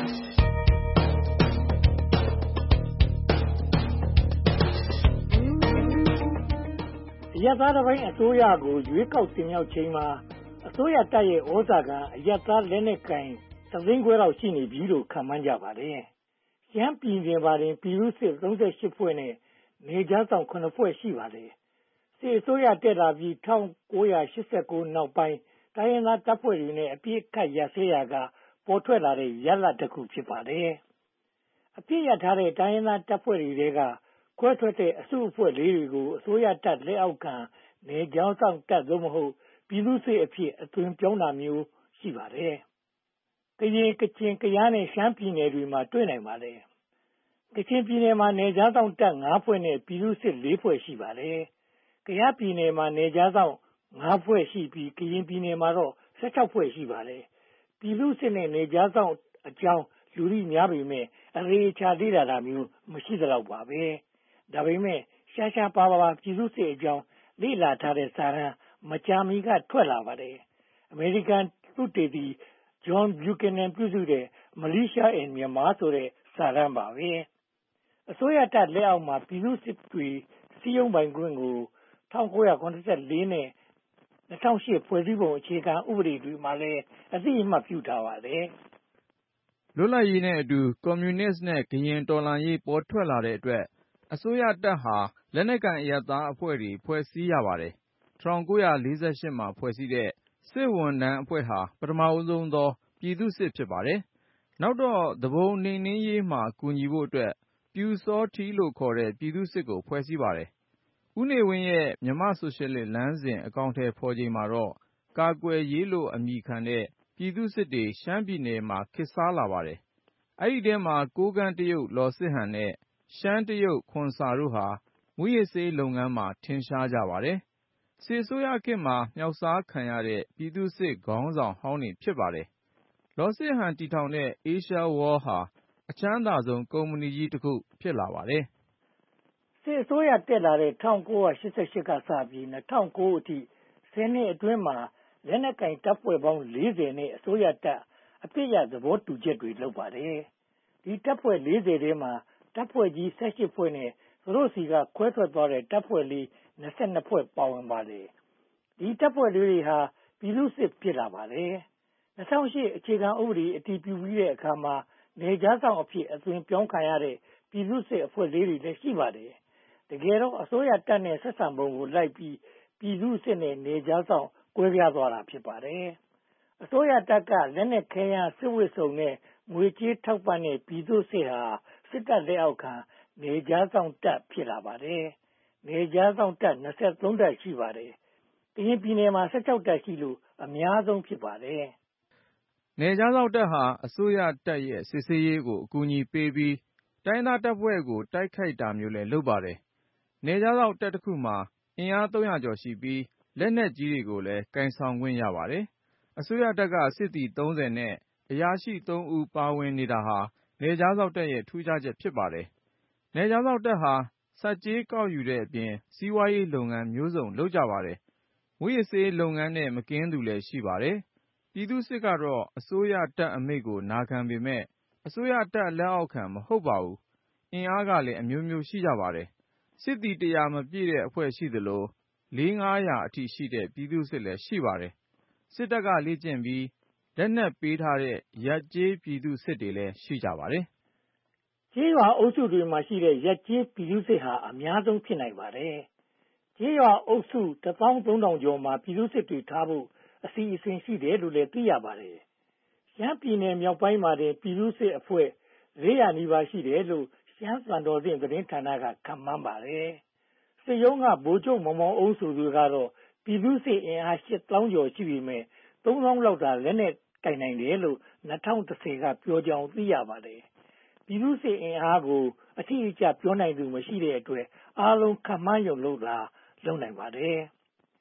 S8: အရပ်သားတစ်ပိုင်းအစိုးရကိုရွေးကောက်တင်မြှောက်ချိန်မှာအစိုးရတပ်ရဲ့ဩဇာကအရပ်သားလက်နက်ကိုင်သသိန်းခွဲလောက်ရှိနေပြီလို့ခန့်မှန်းကြပါတယ်။ရှမ်းပြည်နယ်မှာတင်ပြည်သူ့စစ်သုံးဆယ့်ရှစ်ဖွဲ့နဲ့နေကြားဆောင်ခုနှစ်ဖွဲ့ရှိပါတယ်။စစ်အစိုးရတက်လာပြီး၁၉၈၉နောက်ပိုင်းတိုင်းရင်းသားတပ်ဖွဲ့တွေနဲ့အပြစ်ခတ်ရစဲရာကပေါ်ထွက်လာတဲ့ရလဒ်တစ်ခုဖြစ်ပါတယ်။အပြစ်ရထားတဲ့တိုင်းရင်းသားတပ်ဖွဲ့တွေကခွဲထွက်တဲ့အစုအဖွဲ့လေးတွေကိုအစိုးရတပ်လက်အောက်ခံနေကြောင်းဆောင်တပ်သို့မဟုတ်ပြည်သူ့စစ်အဖြစ်အသွင်ပြောင်းတာမျိုးရှိပါတယ်။ကရင်ကချင်ကယားနဲ့ရှမ်းပြည်နယ်တွေမှာတွေ့နိုင်ပါတယ်။ကချင်ပြည်နယ်မှာနေကြားဆောင်တပ်၅ဖွဲ့နဲ့ပြည်သူ့စစ်၄ဖွဲ့ရှိပါတယ်။ကယားပြည်နယ်မှာနေကြားဆောင်၅ဖွဲ့ရှိပြီးကရင်ပြည်နယ်မှာတော့၁၆ဖွဲ့ရှိပါတယ်။ပြည်သူ့စစ်နဲ့နေကြားဆောင်အကြောင်းလူသိများပေမဲ့အရေးချသေးတာမျိုးမရှိသလောက်ပါပဲ။ဒါပေမဲ့ရှားရှားပါးပါးပြည်သူ့စစ်အကြောင်းလေ့လာထားတဲ့စာရန်မကြာမီကထွက်လာပါတယ်။ အမေရိကန်သုတေသီ John Buchanan ပြုစုတဲ့ Militia in Myanmar ဆိုတဲ့စာတမ်းပါပဲ။အစိုးရတပ်လက်အောက်မှာပြည်သူ့စစ်တွေစည်းရုံးပိုင်ခွင့်ကို၁၉၇၄နဲ့၂၀၀၈ဖွဲ့စည်းပုံအခြေခံဥပဒေတွေမှာလည်းအသိအမှတ်ပြုထားပါတယ်
S5: ။လွတ်လပ်ရေးနဲ့အတူကွန်မြူနစ်နဲ့ကရင်တော်လှန်ရေးပေါ်ထွက်လာတဲ့အတွက်အစိုးရတပ်ဟာလက်နက်ကိုင်အရပ်သားအဖွဲ့တွေဖွဲ့စည်းရပါတယ်။၁၉၄၈မှာဖွဲ့စည်းတဲ့စစ်ဝန်ထမ်းအဖွဲ့ဟာပထမဦးဆုံးသောပြည်သူ့စစ်ဖြစ်ပါတယ်။နောက်တော့သူပုန်နှိမ်နင်းရေးမှာကူညီဖို့အတွက်ပျူစောထီးလို့ခေါ်တဲ့ပြည်သူ့စစ်ကိုဖွဲ့စည်းပါတယ်။ဦးနေဝင်းရဲ့မြန်မာ့ဆိုရှယ်လစ်လမ်းစဉ်အကောင်အထည်ဖော်ချိန်မှာတော့ကာကွယ်ရေးလို့အမည်ခံတဲ့ပြည်သူ့စစ်တွေရှမ်းပြည်နယ်မှာခေတ်စားလာပါတယ်။အဲဒီထဲမှာကိုးကန့်တရုတ်လော်စစ်ဟန်နဲ့ရှမ်းတရုတ်ခွန်ဆာတို့ဟာမူးယစ်ဆေးလုပ်ငန်းမှာထင်ရှားကြပါတယ်။စစ်အစိုးရခေတ်မှာမြှောက်စားခံရတဲ့ပြည်သူ့စစ်ခေါင်းဆောင်ဟောင်းတွေဖြစ်ပါတယ်။လော်စစ်ဟန်တည်ထောင်တဲ့ Asia World ဟာအချမ်းသာဆုံးကုမ္ပဏီကြီးတစ်ခုဖြစ်လာပါတယ်
S8: ။စစ်အစိုးရတက်လာတဲ့၁၉၈၈ကစပြီး၂၀၀၉အထိဆယ်နှစ်အတွင်းမှာလက်နက်ကိုင်တပ်ဖွဲ့ပေါင်း၄၀နဲ့အစိုးရတပ်အပြစ်ရသဘောတူချက်တွေလုပ်ပါတယ်။ဒီတပ်ဖွဲ့၄၀ထဲမှာတပ်ဖွဲ့ကြီး၁၈ဖွဲ့နဲ့သူတို့စီကခွဲထွက်သွားတဲ့တပ်ဖွဲ့လေး၂၂ဖွဲ့ပါဝင်ပါတယ်။ဒီတပ်ဖွဲ့တွေဟာပြည်သူ့စစ်ဖြစ်လာပါတယ်။၂၀၀၈အခြေခံဥပဒေအတည်ပြုပြီးတဲ့အခါမှာနေကြားဆောင်အဖြစ်အသွင်ပြောင်းခံရတဲ့ပြည်သူ့စစ်အဖွဲ့လေးတွေလည်းရှိပါတယ်။တကယ်တော့အစိုးရတပ်နဲ့ဆက်ဆံပုံကိုလိုက်ပြီးပြည်သူ့စစ်နဲ့နေကြားဆောင်ကွဲပြားသွားတာဖြစ်ပါတယ်။အစိုးရတပ်ကလက်နက်ခဲယမ်းစစ်ဝတ်စုံနဲ့ငွေကြေးထောက်ပံ့တဲ့ပြည်သူ့စစ်ဟာစစ်တပ်လက်အောက်ခံနေကြားဆောင်တပ်ဖြစ်လာပါတယ်။နေကြားဆောင်တပ်၂၃တပ်ရှိပါတယ်။ကရင်ပြည်နယ်မှာ၁၆တပ်ရှိလို့အများဆုံးဖြစ်ပါတယ်
S5: ။နေကြားဆောင်တပ်ဟာအစိုးရတပ်ရဲ့စစ်ဆေးရေးကိုအကူအညီပေးပြီးတိုင်းသားတပ်ဖွဲ့ကိုတိုက်ခိုက်တာမျိုးလည်းလုပ်ပါတယ်။နေကြားဆောင်တပ်တစ်ခုမှာအင်အားသုံးရာကျော်ရှိပြီးလက်နက်ကြီးတွေကိုလည်းကင်ဆောင်ခွင့်ရပါတယ်။အစိုးရတပ်ကစစ်သည်သုံးဆယ်နဲ့အရာရှိသုံးဦးပါဝင်နေတာဟာနေကြားဆောင်တပ်ရဲ့ထူးခြားချက်ဖြစ်ပါတယ်။နေကြားဆောင်တပ်ဟာဆက်ကြေးကောက်ယူတဲ့အပြင်စီးပွားရေးလုပ်ငန်းမျိုးစုံလုပ်ကြပါတယ်။မူးယစ်ဆေးလုပ်ငန်းနဲ့မကင်းသူလည်းရှိပါတယ်။ပြည်သူ့စစ်ကတော့အစိုးရတပ်အမိန့်ကိုနာခံပေမဲ့အစိုးရတပ်လက်အောက်ခံမဟုတ်ပါဘူး။အင်အားကလည်းအမျိုးမျိုးရှိကြပါတယ်။စစ်သည်တရာမပြည့်တဲ့အဖွဲ့ရှိသလိုလေးငါးရာအထိရှိတဲ့ပြည်သူ့စစ်လည်းရှိပါတယ်။စစ်တပ်ကလေ့ကျင့်ပြီးလက်နက်ပေးထားတဲ့ရပ်ကျေးပြည်သူ့စစ်တွေလည်းရှိကြပါတယ်
S8: ။ကျေးရွာအုပ်စုတွေမှာရှိတဲ့ရပ်ကျေးပြည်သူ့စစ်ဟာအများဆုံးဖြစ်နိုင်ပါတယ်။ကျေးရွာအုပ်စုတစ်သောင်းသုံးထောင်ကျော်မှာပြည်သူ့စစ်တွေထားဖို့အစီအစဉ်ရှိတယ်လို့လည်းသိရပါတယ်။ရှမ်းပြည်နယ်မြောက်ပိုင်းမှာတင်ပြည်သူ့စစ်အဖွဲ့လေးရာနီးပါးရှိတယ်လို့ရှမ်းသံတော်ဆင့်သတင်းဌာနကခန့်မှန်းပါတယ်။စစ်ရုံးကဗိုလ်ချုပ်မောင်မောင်အုန်းဆိုသူကတော့ပြည်သူ့စစ်အင်အားရှစ်သောင်းကျော်ရှိပေမယ့်သုံးသောင်းလောက်သာလက်နက်ကိုင်နိုင်တယ်လို့၂၀၁၀ကပြောကြောင်းသိရပါတယ်။ပြည်သူ့စစ်အင်အားကိုအတိအကျပြောနိုင်သူမရှိတဲ့အတွက်အားလုံးခန့်မှန်းရုံလို့သာလုပ်နိုင်ပါတယ်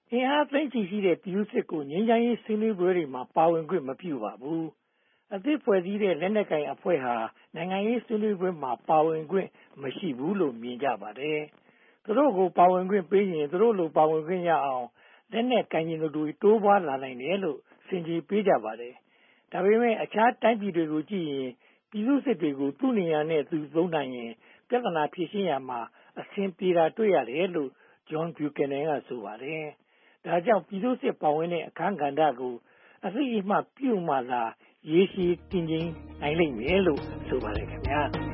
S8: အင်အားသိမ့်ချီရှိတဲ့ပြည်သူ့စစ်ကိုငြိမ်းချမ်းရေးဆွေးနွေးပွဲတွေမှာပါဝင်ခွင့်မပြုပါဘူး။အသစ်ဖွဲ့စည်းတဲ့လက်နက်ကိုင်အဖွဲ့ဟာနိုင်ငံရေးဆွေးနွေးပွဲမှာပါဝင်ခွင့်မရှိဘူးလို့မြင်ကြပါတယ်။သူတို့ကိုပါဝင်ခွင့်ပေးရင်သူတို့လိုပါဝင်ခွင့်ရအောင်လက်နက်ကိုင်ရင်တို့တိုးပွားလာနိုင်တယ်လို့စင်ကြေပေးကြပါတယ်။ဒါပေမဲ့အခြားတိုင်းပြည်တွေကိုကြည့်ရင်ပြည်သူ့စစ်တွေကိုသူ့နေရာနဲ့သူသုံးနိုင်ရင်ပြဿနာဖြေရှင်းရမှာအဆင်ပြေတာတွေ့ရတယ်လို့ John Buchanan ကဆိုပါတယ်။ဒါကြောင့်ပြည်သူ့စစ်ပါဝင်တဲ့အခန်းကဏ္ဍကိုအသိအမှတ်ပြုမှသာရေရှည်တည်ငြိမ်နိုင်လိမ့်မယ်လို့ဆိုပါတယ်ခင်ဗျာ။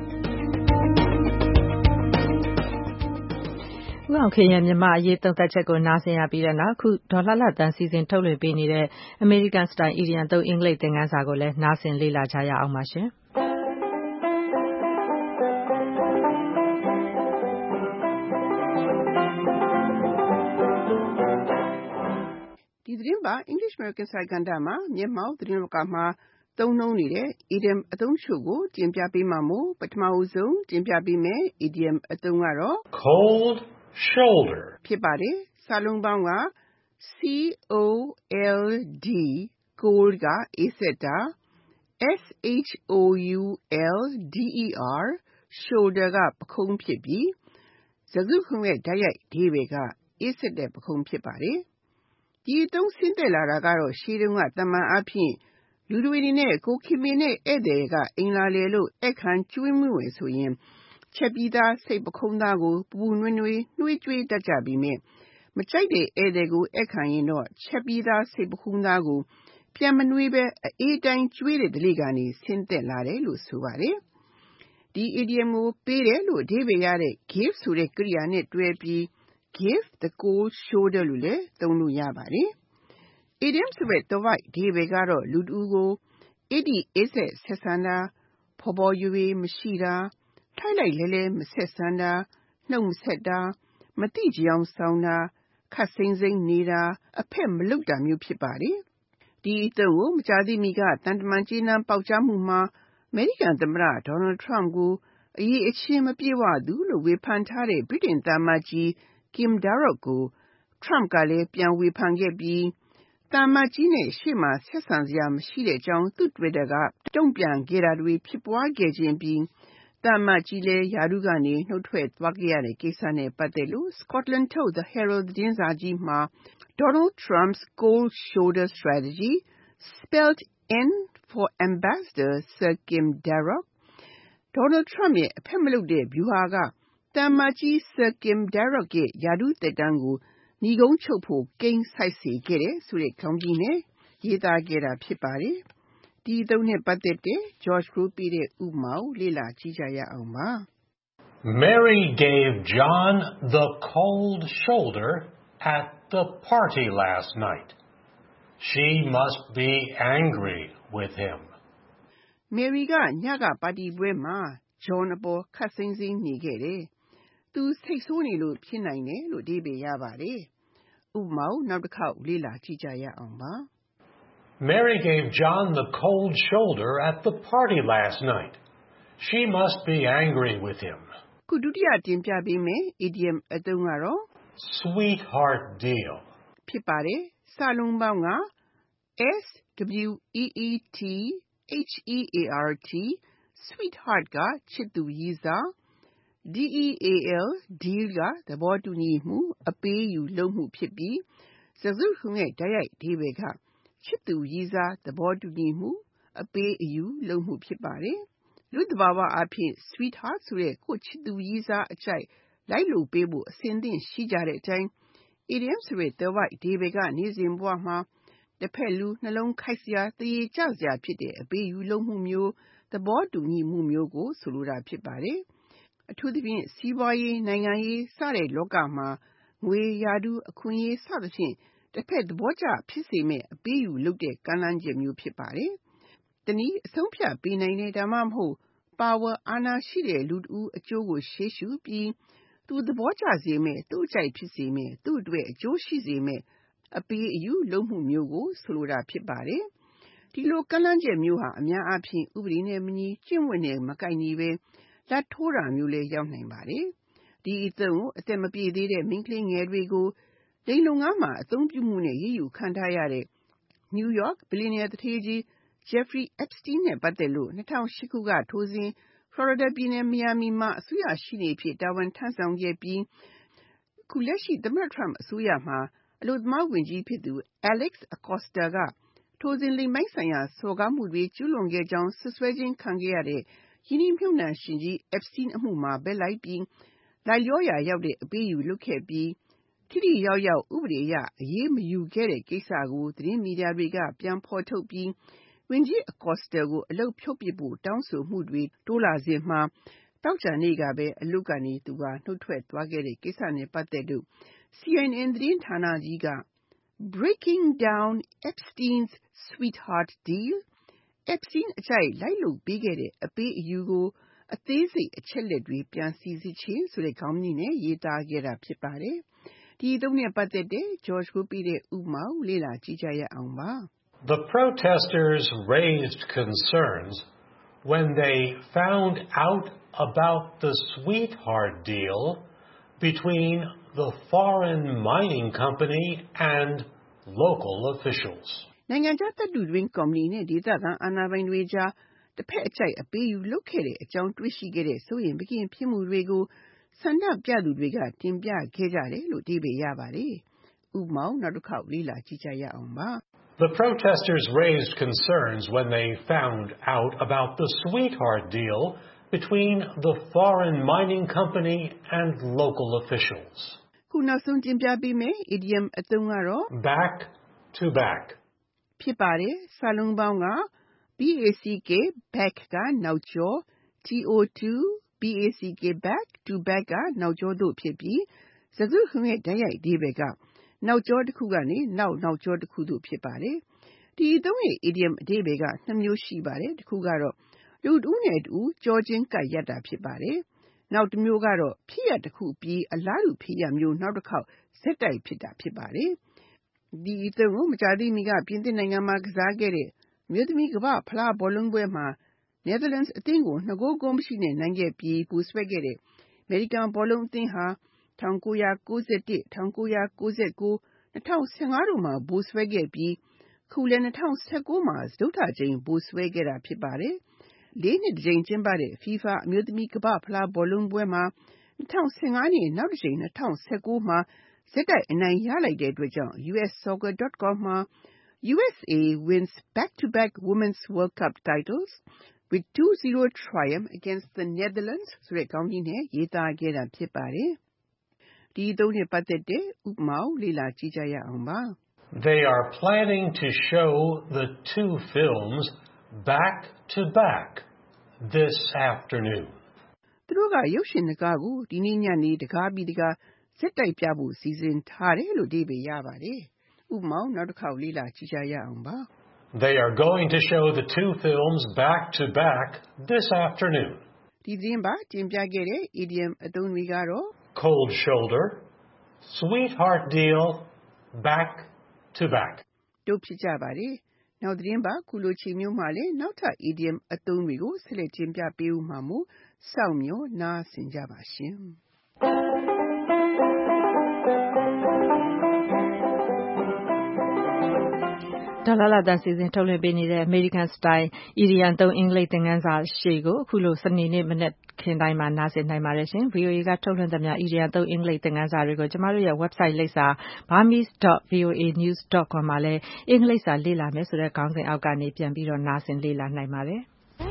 S2: ဦးအောင်ခင်ရဲ့မြန်မာအရေးသုံးသပ်ချက်ကိုနားဆင်ရပြီးတဲ့နောက်အခုဒေါ်လှလှသန်းစီစဉ်ထုတ်လွှင့်ပေးနေတဲ့ American Style Idiom သုံးအင်္ဂလိပ်သင်ခန်းစာကိုလည်းနားဆင်လေ့လာကြရအောင်ပါရှင်။
S9: ဒီသတင်းပါ English American Style ကဏ္ဍမှာမျက်မှောက်သတင်းလောကမှာသုံးနှုန်းနေတဲ့ idiom အသုံးချို့ကိုတင်ပြပေးမှာမို့ပထမဆုံးတင်ပြပေးမယ် idiom အသုံးကတော့
S10: cold shoulder
S9: ဖြစ်ပါတယ်။စာလုံးပေါင်းက C O L D cold ကအေးဆက်တာ S H O U L D E R shoulder ကပခုံးဖြစ်ပြီးစကားစုခုံရဲ့တိုက်ရိုက်အဓိပ္ပာယ်ကအေးဆက်တဲ့ပခုံးဖြစ်ပါတယ်။ဒီအသုံးဆင်းသက်လာတာကတော့ရှေးတုန်းကတမန်အားဖြင့်လူတွေအနေနဲ့ကိုခင်မင်နဲ့ဧည့်သည်ကအိမ်လာလေလို့အခမ်းကျွေးမွေးဝင်ဆိုရင်ချက်ပြီးသားစိတ်ပခုံးသားကိုပူပူနွေးနွေးနှွေးကြွေးတတ်ကြပြီးမြဲမကြိုက်တဲ့ဧည့်သည်ကိုအခမ်းရင်တော့ချက်ပြီးသားစိတ်ပခုံးသားကိုပြန်မနှွေးပဲအေးတိုင်းကျွေးတဲ့ဒလိကနေဆင်းသက်လာတယ်လို့ဆိုပါတယ်။ဒီ idiom ကိုပေးတယ်လို့အဓိပ္ပာယ်ရတဲ့ give ဆိုတဲ့ကရိယာနဲ့တွဲပြီး give the cold shoulder လို့လည်းသုံးလို့ရပါတယ်။ idiom ဆိုတဲ့သွယ်ဝိုက်အဓိပ္ပာယ်ကတော့လူတဦးကိုအေးဒီအေးဆက်ဆက်ဆံတာဖော်ဖော်ရွေရွေမရှိတာထိုက်လိုက်လဲလဲမဆက်ဆံတာနှုတ်မဆက်တာမတိကြအောင်ဆောင်တာခတ်စိမ့်စိမ့်နေတာအဖက်မလုပ်တာမျိုးဖြစ်ပါတယ်။ဒီအသုံးကိုမကြာသေးမီကတန်တမန်ကြီးနှံပေါက်ကြားမှုမှာအမေရိကန်သမ္မတ Donald Trump ကိုအရေးအချင်းမပြေဝသူလို့ဝေဖန်ထားတဲ့ဗြိတိန်သံအမတ်ကြီး Kim Darroch ကို Trump ကလည်းပြန်ဝေဖန်ခဲ့ပြီးသံအမတ်ကြီးနဲ့ရှေ့မှာဆက်ဆံစရာမရှိတဲ့အကြောင်းသူ့ Twitter ကတုံ့ပြန်ခဲ့တာတွေဖြစ်ပွားခဲ့ခြင်းပြီးသံအမတ်ကြီးလည်းရာထူးကနေနှုတ်ထွက်သွားခဲ့ရတဲ့ကိစ္စနဲ့ပတ်သက်လို့ Scotland ထုတ် The Herald သတင်းစာကြီးမှာ Donald Trump's cold shoulder strategy spelled in for Ambassador Sir Kim Darroch Donald Trump ရဲ့အဖက်မလုပ်တဲ့ဗျူဟာကသံအမတ်ကြီး Sir Kim Darroch ရဲ့ရာထူးသက်တမ်းကိုညီကုန်းချုပ်ဖို့ကိန်းဆိုက်စေခဲ့တယ်ဆိုတဲ့ခေါင်းကြီးနဲ့ရေးသားခဲ့တာဖြစ်ပါတယ်။ဒီအသုံးနဲ့ပတ်သက်တဲ့ George Group ပေးတဲ့ဥပမာကိုလေ့လာကြည့်ကြရအောင်ပါ
S10: ။ Mary gave John the cold shoulder at the party last night. She must be angry with him.
S9: Mary ကညကပါတီပွဲမှာ John အပေါ်ခတ်စိမ့်စိမ့်နေခဲ့တယ်။သူစိတ်ဆိုးနေလို့ဖြစ်နိုင်တယ်လို့အဓိပ္ပာယ်ရပါတယ်။ဥပမာကိုနောက်တစ်ခေါက်လေ့လာကြည့်ကြရအောင်ပါ
S10: ။ Mary gave John the cold shoulder at the party last night. She must be angry with him.
S9: ခုဒုတိယတင်ပြပေးမယ် idiom အသုံးကတော့
S10: sweetheart deal
S9: ဖြစ်ပါတယ်။စာလုံးပေါင်းက S W E E T H E A R T sweetheart ကချစ်သူရည်းစား D E A L deal ကသဘောတူညီမှုအပေးယူလုပ်မှုဖြစ်ပြီးစကားစုခုံရဲ့တိုက်ရိုက်အဓိပ္ပာယ်ကချစ်သူရည်းစားသဘောတူညီမှုအပေးအယူလုပ်မှုဖြစ်ပါတယ်။လူသဘာဝအဖြစ် sweetheart ဆိုတဲ့ကိုချစ်သူရည်းစားအကြိုက်လိုက်လို့ပေးဖို့အစဉ်သင့်ရှိကြတဲ့အတိုင်း idiom ဆိုတဲ့သွယ်ဝိုက်အဓိပ္ပာယ်ကနေ့စဉ်ဘဝမှာတစ်ဖက်လူနှလုံးခိုက်စရာတရေကျစရာဖြစ်တဲ့အပေးယူလုပ်မှုမျိုးသဘောတူညီမှုမျိုးကိုဆိုလိုတာဖြစ်ပါတယ်။အထူးသဖြင့်စီးပွားရေးနိုင်ငံရေးစတဲ့လောကမှာငွေရာထူးအခွင့်အရေးစသဖြင့်တစ်ဖက်သဘောကျဖြစ်စေမဲ့အပေးယူလုပ်တဲ့ကမ်းလှမ်းချက်မျိုးဖြစ်ပါတယ်။တနည်းအဆုံးဖြတ်ပေးနိုင်တဲ့ဒါမှမဟုတ်ပါဝါအာဏာရှိတဲ့လူတဦးအကျိုးကိုရှေ့ရှုပြီးသူသဘောကျစေမဲ့သူ့အကြိုက်ဖြစ်စေမဲ့သူ့အတွက်အကျိုးရှိစေမဲ့အပေးအယူလုပ်မှုမျိုးကိုဆိုလိုတာဖြစ်ပါတယ်။ဒီလိုကမ်းလှမ်းချက်မျိုးဟာအများအားဖြင့်ဥပဒေနဲ့မညီကျင့်ဝတ်နဲ့မကိုက်ညီပဲလာဘ်ထိုးတာမျိုးလည်းရောက်နိုင်ပါတယ်။ဒီအသုံးကိုအသက်မပြည့်သေးတဲ့မိန်းကလေးငယ်တွေကိုလိင်လုပ်ငန်းမှာအသုံးပြုမှုနဲ့ရေးယူခံထားရတဲ့ New York ဘီလီယံနာသူဌေးကြီး Jeffrey Epstein နဲ့ပတ်သက်လို့ ၂၀၀၈ ခုကထိုစဉ် Florida ပြည်နယ် Miami မှာအစိုးရရှေ့နေအဖြစ်တာဝန်ထမ်းဆောင်ခဲ့ပြီးအခုလက်ရှိသမ္မတ Trump အစိုးရမှာအလုပ်သမားဝန်ကြီးဖြစ်သူ Alex Acosta ကထိုစဉ်လိင်ပိုင်းဆိုင်ရာစော်ကားမှုတွေကျူးလွန်ခဲ့ကြောင်းစွပ်စွဲခြင်းခံခဲ့ရတဲ့ရင်းနှီးမြှုပ်နှံရှင်ကြီး Epstein အမှုမှာဘက်လိုက်ပြီးလိုက်လျောရာရောက်တဲ့အပေးအယူလုပ်ခဲ့ပြီးထိထိရောက်ရောက်ဥပဒေအရအရေးမယူခဲ့တဲ့ကိစ္စကိုသတင်းမီဒီယာတွေကပြန်ဖော်ထုတ်ပြီးဝန်ကြီး Acosta ကိုအလုပ်ဖြုတ်ပစ်ဖို့တောင်းဆိုမှုတွေတိုးလာစဉ်မှာသောကြာနေ့ကပဲအလုပ်ကနေသူကနှုတ်ထွက်သွားခဲ့တဲ့ကိစ္စနဲ့ပတ်သက်လို့ C N N သတင်းဌာနကြီးက Breaking down Epstein's sweetheart deal Epstein အကြိုက်လိုက်လုပ်ပေးခဲ့တဲ့အပေးအယူကိုအသေးစိတ်အချက်လက်တွေပြန်စီစစ်ခြင်းဆိုတဲ့ခေါင်းကြီးနဲ့ရေးသားခဲ့တာဖြစ်ပါတယ်။ဒီအသုံးနဲ့ပတ်သက်တဲ့ George ကိုပြတဲ့ဥပမာကိုလေ့လာကြည့်ကြရအောင်ပါ။
S10: The protesters raised concerns when they found out about the sweetheart deal between the foreign mining company and local officials.
S9: နိုင်ငံခြားတပ်တူတွင်ကုမ္ပဏီနဲ့ဒေသခံအာဏာပိုင်တွေကြားတစ်ဖက်အကြိုက်အပေးယူလုပ်ခဲ့တဲ့အကြောင်းတွေ့ရှိခဲ့တဲ့စိုးရိမ်မကင်းဖြစ်မှုတွေကိုဆန္ဒပြသူတွေကတင်ပြခဲ့ကြတယ်လို့အဓိပ္ပာယ်ရပါတယ်။ဥပမာနောက်တစ်ခေါက်လေ့လာကြည့်ကြရအောင်ပါ
S10: The protesters raised concerns when they found out about the sweetheart deal between the foreign mining company and local officials.
S9: ခုနောက်ဆုံးတင်ပြပေးမယ် idiom အသုံးကတော့
S10: back to back
S9: ဖြစ်ပါတယ်။စာလုံးပေါင်းက back back ကနောက်ကျော to back to back ကနောက်ကျောတို့ဖြစ်ပြီးစကားစုတခုရဲ့တိုက်ရိုက်အဓိပ္ပာယ်ကနောက်ကျောတစ်ခုကနေနောက်နောက်ကျောတစ်ခုတို့ဖြစ်ပါတယ်။ဒီအသုံးရဲ့ idiom အဓိပ္ပာယ်ကနှစ်မျိုးရှိပါတယ်။တစ်ခုကတော့လူတစ်ဦးနဲ့တစ်ဦးကြောချင်းကပ်ရပ်တာဖြစ်ပါတယ်။နောက်တစ်မျိုးကတော့ဖြစ်ရပ်တစ်ခုပြီးအလားတူဖြစ်ရပ်မျိုးနောက်တစ်ခေါက်ဆက်တိုက်ဖြစ်တာဖြစ်ပါတယ်။ဒီအသုံးကိုမကြာသေးမီကပြင်သစ်နိုင်ငံမှာကစားခဲ့တဲ့မြို့သမီးကမ္ဘာဖလားဘောလုံးပွဲမှာ Netherlands အသင်းကိုနှစ်ဂိုးဂိုးမရှိနဲ့နိုင်ခဲ့ပြီးပူဆွဲခဲ့တဲ့ American ဘောလုံးအသင်းဟာ၁၉၉၁ ၁၉၉၉ ၂၀၁၅တို့မှာဗိုလ်စွဲခဲ့ပြီးခုလည်း၂၀၁၉မှာစတုတ္ထကြိမ်ဗိုလ်စွဲခဲ့တာဖြစ်ပါတယ်။လေးနှစ်တစ်ကြိမ်ကျင်းပတဲ့ FIFA အမျိုးသမီးကမ္ဘာဖလားဘောလုံးပွဲမှာ၂၀၁၅နဲ့နောက်တစ်ကြိမ်၂၀၁၉မှာဆက်တိုက်အနိုင်ရလိုက်တဲ့အတွက်ကြောင့် U S Soccer dot com မှာ U S A wins back-to-back Women's World Cup titles with two zero triumph against the Netherlands ဆိုတဲ့ခေါင်းကြီးနဲ့ရေးသားခဲ့တာဖြစ်ပါတယ်။ဒီအသုံးနဲ့ပတ်သက်တဲ့ဥပမာကိုလေ့လာကြည့်ကြရအောင်ပါ
S10: ။ They are planning to show the two films back to back this afternoon.
S9: သူတို့ကရုပ်ရှင်ကားကိုဒီနေ့ညနေတကားပြီးတကားဆက်တိုက်ပြဖို့စီစဉ်ထားတယ်လို့အဓိပ္ပာယ်ရပါတယ်။ဥပမာနောက်တစ်ခေါက်လေ့လာကြည့်ကြရအောင်ပါ
S10: ။ They are going to show the two films back to back this afternoon.
S9: ဒီသတင်းပါတင်ပြခဲ့တဲ့ idiom အသုံးတွေကတော့
S10: cold shoulder, sweetheart deal, back to back.
S9: တို့ဖြစ်ကြပါတယ်။နောက်သတင်းပါခုလိုချိန်မျိုးမှာလည်းနောက်ထပ် idiom အသုံးတွေကိုဆက်လက်တင်ပြပေးဦးမှာမို့စောင့်မျှော်နားဆင်ကြပါရှင်။ဒေါ်လာလာတန်စီစဉ်ထုတ်လွှင့်ပေးနေတဲ့ American Style Idiom သုံးအင်္ဂလိပ်သင်ခန်းစာရှည်ကိုအခုလိုစနေနေ့မနက်ခင်းတိုင်းမှာနားဆင်နိုင်ပါတယ်ရှင်။ V O A ကထုတ်လွှင့်သမျှ Idiom သုံးအင်္ဂလိပ်သင်ခန်းစာတွေကိုကျမတို့ရဲ့ website လိပ်စာ burmese dot voa news dot com မှာလည်းအင်္ဂလိပ်စာလေ့လာမယ်ဆိုတဲ့ခေါင်းစဉ်အောက်ကနေပြန်ပြီးတော့နားဆင်လေ့လာနိုင်ပါတယ်။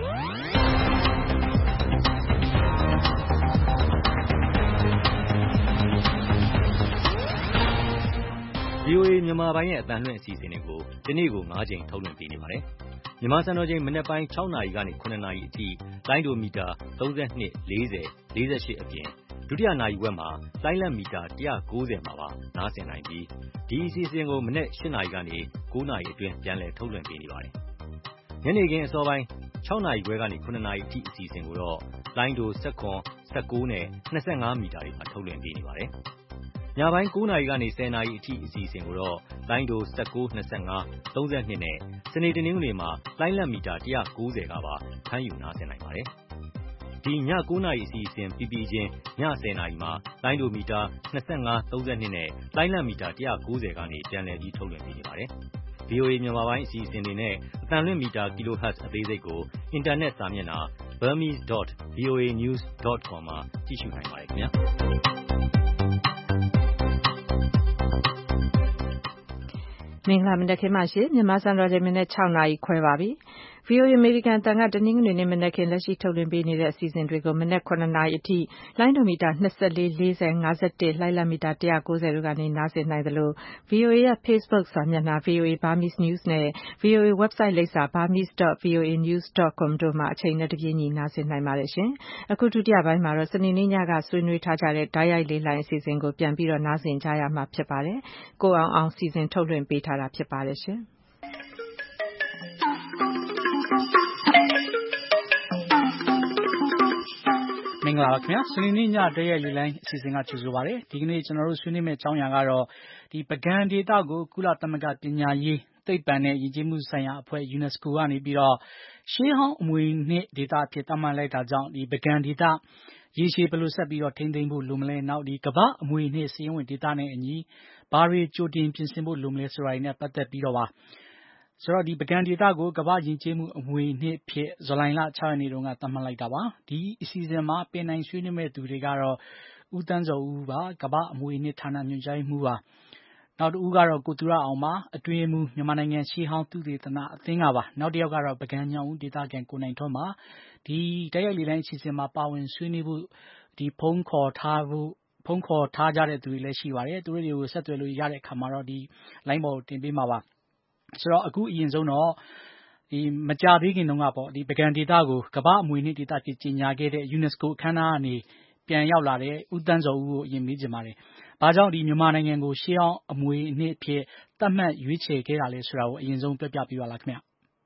S11: V O A မြန်မာပိုင်းရဲ့အသံလွှင့်အစီအစဉ်တွေကိုဒီနေ့ကို၅ကြိမ်ထုတ်လွှင့်ပေးနေပါတယ်။မြန်မာစံတော်ချိန်မနက်ပိုင်း၆နာရီကနေ၇နာရီအထိလိုင်းဒိုမီတာ၃၂ ၄၀ ၄၈အပြင်ဒုတိယနာရီဝက်မှာလိုင်းလံမီတာ၁၉၀မှာပါနားဆင်နိုင်ပြီးဒီအစီအစဉ်ကိုမနက်၈နာရီကနေ၉နာရီအတွင်းပြန်လည်ထုတ်လွှင့်ပေးနေပါတယ်။ညနေခင်းအစောပိုင်း၆နာရီခွဲကနေ၇နာရီအထိအစီအစဉ်ကိုတော့လိုင်းဒို၁၇ ၁၉နဲ့၂၅မီတာတွေမှာထုတ်လွှင့်ပေးနေပါတယ်။ညပိုင်း၉နာရီကနေ၁၀နာရီအထိအစီအစဉ်ကိုတော့လိုင်းဒို၁၉ ၂၅ ၃၂နဲ့စနေတနင်္ဂနွေမှာလိုင်းလံမီတာ၁၉၀ကပါဖမ်းယူနားဆင်နိုင်ပါတယ်။ဒီညကိုးနာရီအစီအစဉ်ပြီးပြီးချင်းညဆယ်နာရီမှာလိုင်းဒိုမီတာနှစ်ငါး သုံး၂နဲ့လိုင်းလံမီတာတစ်ရာကိုးဆယ်ကနေပြန်လည်ပြီးထုတ်လွှင့်ပေးနေပါတယ်။ ဗွီအိုအေ မြန်မာပိုင်းအစီအစဉ်တွေနဲ့အသံလွှင့်မီတာ kilohertz အသေးစိတ်ကိုအင်တာနက်စာမျက်နှာ burmese dot voa news dot com မှာကြည့်ရှုနိုင်ပါတယ်ခင်ဗျာ။
S2: မင်္ဂလာမနက်ခင်းပါရှင်မြန်မာစံတော်ချိန်မနက်ခြောက်နာရီခွဲပါပြီ။ ဗွီအိုအေအမေရိကန်အသံကတနင်္ဂနွေနေ့မနက်ခင်းလက်ရှိထုတ်လွှင့်ပေးနေတဲ့အစီအစဉ်တွေကိုမနက်ခုနှစ်နာရီအထိလိုင်းဒိုမီတာနှစ်လေး လေးဆယ် ငါးဆယ့်တစ် လိုင်းလံမီတာတစ်ရာကိုးဆယ်တို့ကနေနားဆင်နိုင်သလို ဗွီအိုအေရဲ့ Facebook စာမျက်နှာ ဗွီအိုအေ Burmese News နဲ့ ဗွီအိုအေ website လိပ်စာ burmese dot voa news dot com တို့မှာအချိန်နဲ့တပြေးညီနားဆင်နိုင်ပါတယ်ရှင်။အခုဒုတိယပိုင်းမှာတော့စနေနေ့ညကဆွေးနွေးထားကြတဲ့ဓာတ်ရိုက်လေလှိုင်းအစီအစဉ်ကိုပြန်ပြီးတော့နားဆင်ကြရမှာဖြစ်ပါတယ်။ကိုအောင်အောင်စီစဉ်ထုတ်လွှင့်ပေးထားတာဖြစ်ပါတယ်ရှင်။
S12: မင်္ဂလာပါခင်ဗျာစနေနေ့ညတရက်လေးလိုင်းအစီအစဉ်ကကြိုဆိုပါရစေဒီကနေ့ကျွန်တော်တို့ဆွေးနွေးမယ့်အကြောင်းအရာကတော့ဒီပကံဒေတာကိုကုလသမဂ္ဂပညာရေးသိပ္ပံနဲ့ယဉ်ကျေးမှုဆိုင်ရာအဖွဲ့ UNESCO ကနေပြီးတော့ရှေးဟောင်းအမွေနှစ်ဒေတာအဖြစ်သတ်မှတ်လိုက်တာကြောင့်ဒီပကံဒေတာရေရှည်ဘယ်လိုဆက်ပြီးတော့ထိန်းသိမ်းဖို့လိုမလဲနောက်ဒီကမ္ဘာအမွေနှစ်စီးရင်ဝင်ဒေတာနဲ့အညီဘာတွေကြိုတင်ပြင်ဆင်ဖို့လိုမလဲဆိုတာတွေနဲ့ပတ်သက်ပြီးတော့ပါဆိုတော့ဒီပကံဒေတာကိုကမ္ဘာယဉ်ကျေးမှုအမွေနှစ်ဖြစ်ဇူလိုင်လခြောက်ရက်နေ့တုန်းကသတ်မှတ်လိုက်တာပါဒီအစီအစဉ်မှာပင်နိုင်ဆွေးနွေးမဲ့သူတွေကတော့ဦးတန်းစောဦးပါကမ္ဘာအမွေနှစ်ဌာနညွှန်ကြားမှုပါနောက်တစ်ဦးကတော့ကိုသူရအောင်ပါအတွင်းမှုမြန်မာနိုင်ငံရှေးဟောင်းသုတေသနအသင်းကပါနောက်တစ်ယောက်ကတော့ပကံညောင်ဦးဒေတာကန်ကိုနိုင်ထွန်းပါဒီတိုက်ရိုက်လေတိုင်းအစီအစဉ်မှာပါဝင်ဆွေးနွေးဖို့ဒီဖုန်းခေါ်ထားဖို့ဖုန်းခေါ်ထားကြတဲ့သူတွေလည်းရှိပါတယ်သူတို့တွေကိုဆက်သွယ်လို့ရတဲ့အခါမှာတော့ဒီ line ပေါ်တင်ပေးမှာပါဆိုတော့အခုအရင်ဆုံးတော့ဒီမကြသေးခင်တုန်းကပေါ့ဒီပကံဒေတာကိုကမ္ဘာအမွေနှစ်ဒေတာဖြစ်ကြီးညာခဲ့တဲ့ UNESCO အခမ်းအနားကနေပြန်ရောက်လာတဲ့ဦးတန်းစောဦးကိုအရင်မေးချင်ပါတယ်။ဘာကြောင့်ဒီမြန်မာနိုင်ငံကိုရှေးဟောင်းအမွေနှစ်ဖြစ်သတ်မှတ်ရွေးချယ်ခဲ့တာလဲဆိုတာကိုအရင်ဆုံးပြောပြပြပါလားခင်ဗျ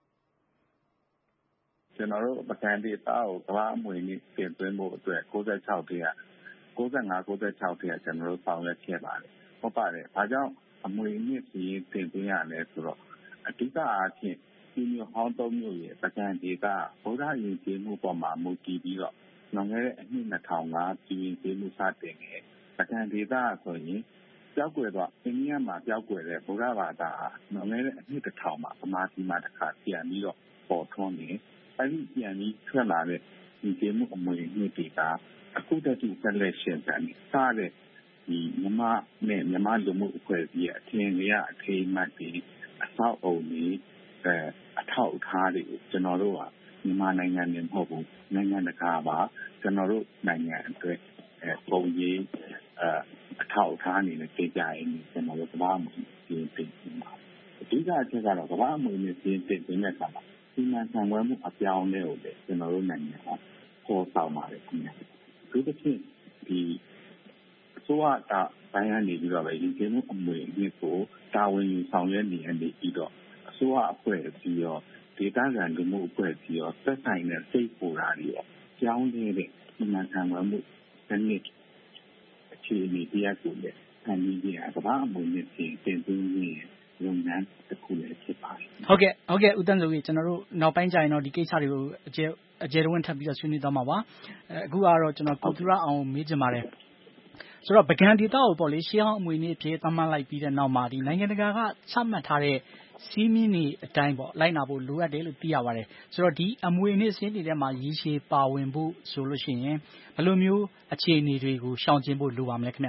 S13: ။ကျွန်တော်တို့ပကံဒေတာကိုကမ္ဘာအမွေနှစ်ပြင်သွင်းဖို့အတွက်ကိုးဆယ်ခြောက်တည်းကကိုးဆယ်ငါ ကိုးဆယ်ခြောက်တည်းကကျွန်တော်တို့ဆောင်ရွက်ခဲ့ပါတယ်။ဟုတ်ပါတယ်။ဘာကြောင့်အမွေနှစ်ပြင်ပြင်သွင်းရလဲဆိုတော့အဓိကအားဖြင့်ဒီမျိုးဟောင်းသုံးမျိုးရဲ့ပကံဒေတာဗုဒ္ဓယဉ်ကျေးမှုပေါ်မှာမူတည်ပြီးတော့လွန်ခဲ့တဲ့အနှစ်နှစ်ထောင်ကပြည်ယဉ်ကျေးမှုစတင်ခဲ့ပကံဒေတာဆိုရင်ကြောက်ွယ်တော့အိန္ဒိယမှာကြောက်ွယ်တဲ့ဗုဒ္ဓဘာသာလွန်ခဲ့တဲ့အနှစ်တစ်ထောင်မှာဗမာပြည်မှာတစ်ခါပြန်ပြီးတော့ပေါ်ထွန်းနေအဲဒီပြန်ပြီးထွက်လာတဲ့ယဉ်ကျေးမှုအမွေနှစ်တွေကအခုတည်းကဆက်လက်ရှင်သန်နေစတဲ့ဒီမြမနဲ့မြမလူမှုအဖွဲ့အစည်းရဲ့အထင်ကြီးအထိမ်းအမှတ်တွေအဆောက်အုံတွေအဲအထောက်အထားတွေကိုကျွန်တော်တို့ကမြန်မာနိုင်ငံနဲ့မဟုတ်ဘူးနိုင်ငံတကာပါကျွန်တော်တို့နိုင်ငံအတွက်အဲပုံရိပ်အဲအထောက်အထားအနေနဲ့သိကြရင်ကျွန်တော်တို့ကမ္ဘာ့အမွေပြင်ပြင်ပါအဓိကအချက်ကတော့ကမ္ဘာ့အမွေနဲ့ပြင်ပြင်တဲ့အခါမှာဒီမှာဆံဝဲမှုအပြောင်းအလဲကိုလည်းကျွန်တော်တို့နိုင်ငံကပေါ်ဆောင်ပါတယ်ခင်ဗျာဒီတစ်ချက်ဒီဆိုတော့ဒါတိုင်းကနေပြီးတော့ပဲဒီကျေးမှုအမွေအနှစ်ကိုတာဝန်ယူဆောင်ရွက်နေနေပြီးတော့အစိုးရအဖွဲ့အစည်းရောဒေသခံလူမှုအဖွဲ့အစည်းရောသက်ဆိုင်တဲ့စိတ်ပေါ်တာတွေရောကြောင်းနေတဲ့ဒီမှာခံရမှုစနစ်အခြေအနေတရားကိုလည်းခံရည်ရကမ္ဘာအမွေအနှစ်ပြင်တင်သွင်းနေလုပ်ငန်းတစ်ခုလည်းဖြစ်ပါတယ်
S12: ဟုတ်ကဲ့ဟုတ်ကဲ့ဦးတန်းစိုးကြီးကျွန်တော်တို့နောက်ပိုင်းကျရင်တော့ဒီကိစ္စတွေကိုအကျယ်အကျယ်တဝင့်ထပ်ပြီးတော့ဆွေးနွေးသွားမှာပါအခုကတော့ကျွန်တော်ကိုသူရအောင်မေးချင်ပါတယ်ဆိုတော့ပကံဒေတာကိုပေါ့လေရှေးဟောင်းအမွေနှစ်ဖြစ်သတ်မှတ်လိုက်ပြီးတဲ့နောက်မှာဒီနိုင်ငံတကာကချမှတ်ထားတဲ့စီးမင်းတွေအတိုင်းပေါ့လိုက်နာဖို့လိုအပ်တယ်လို့သိရပါတယ်ဆိုတော့ဒီအမွေနှစ်စင်းတွေထဲမှာရည်ရှည်ပါဝင်ဖို့ဆိုလို့ရှိရင်ဘယ်လိုမျိုးအခြေအနေတွေကိုရှောင်ကျဉ်ဖို့လိုပါမလဲခင်ဗျ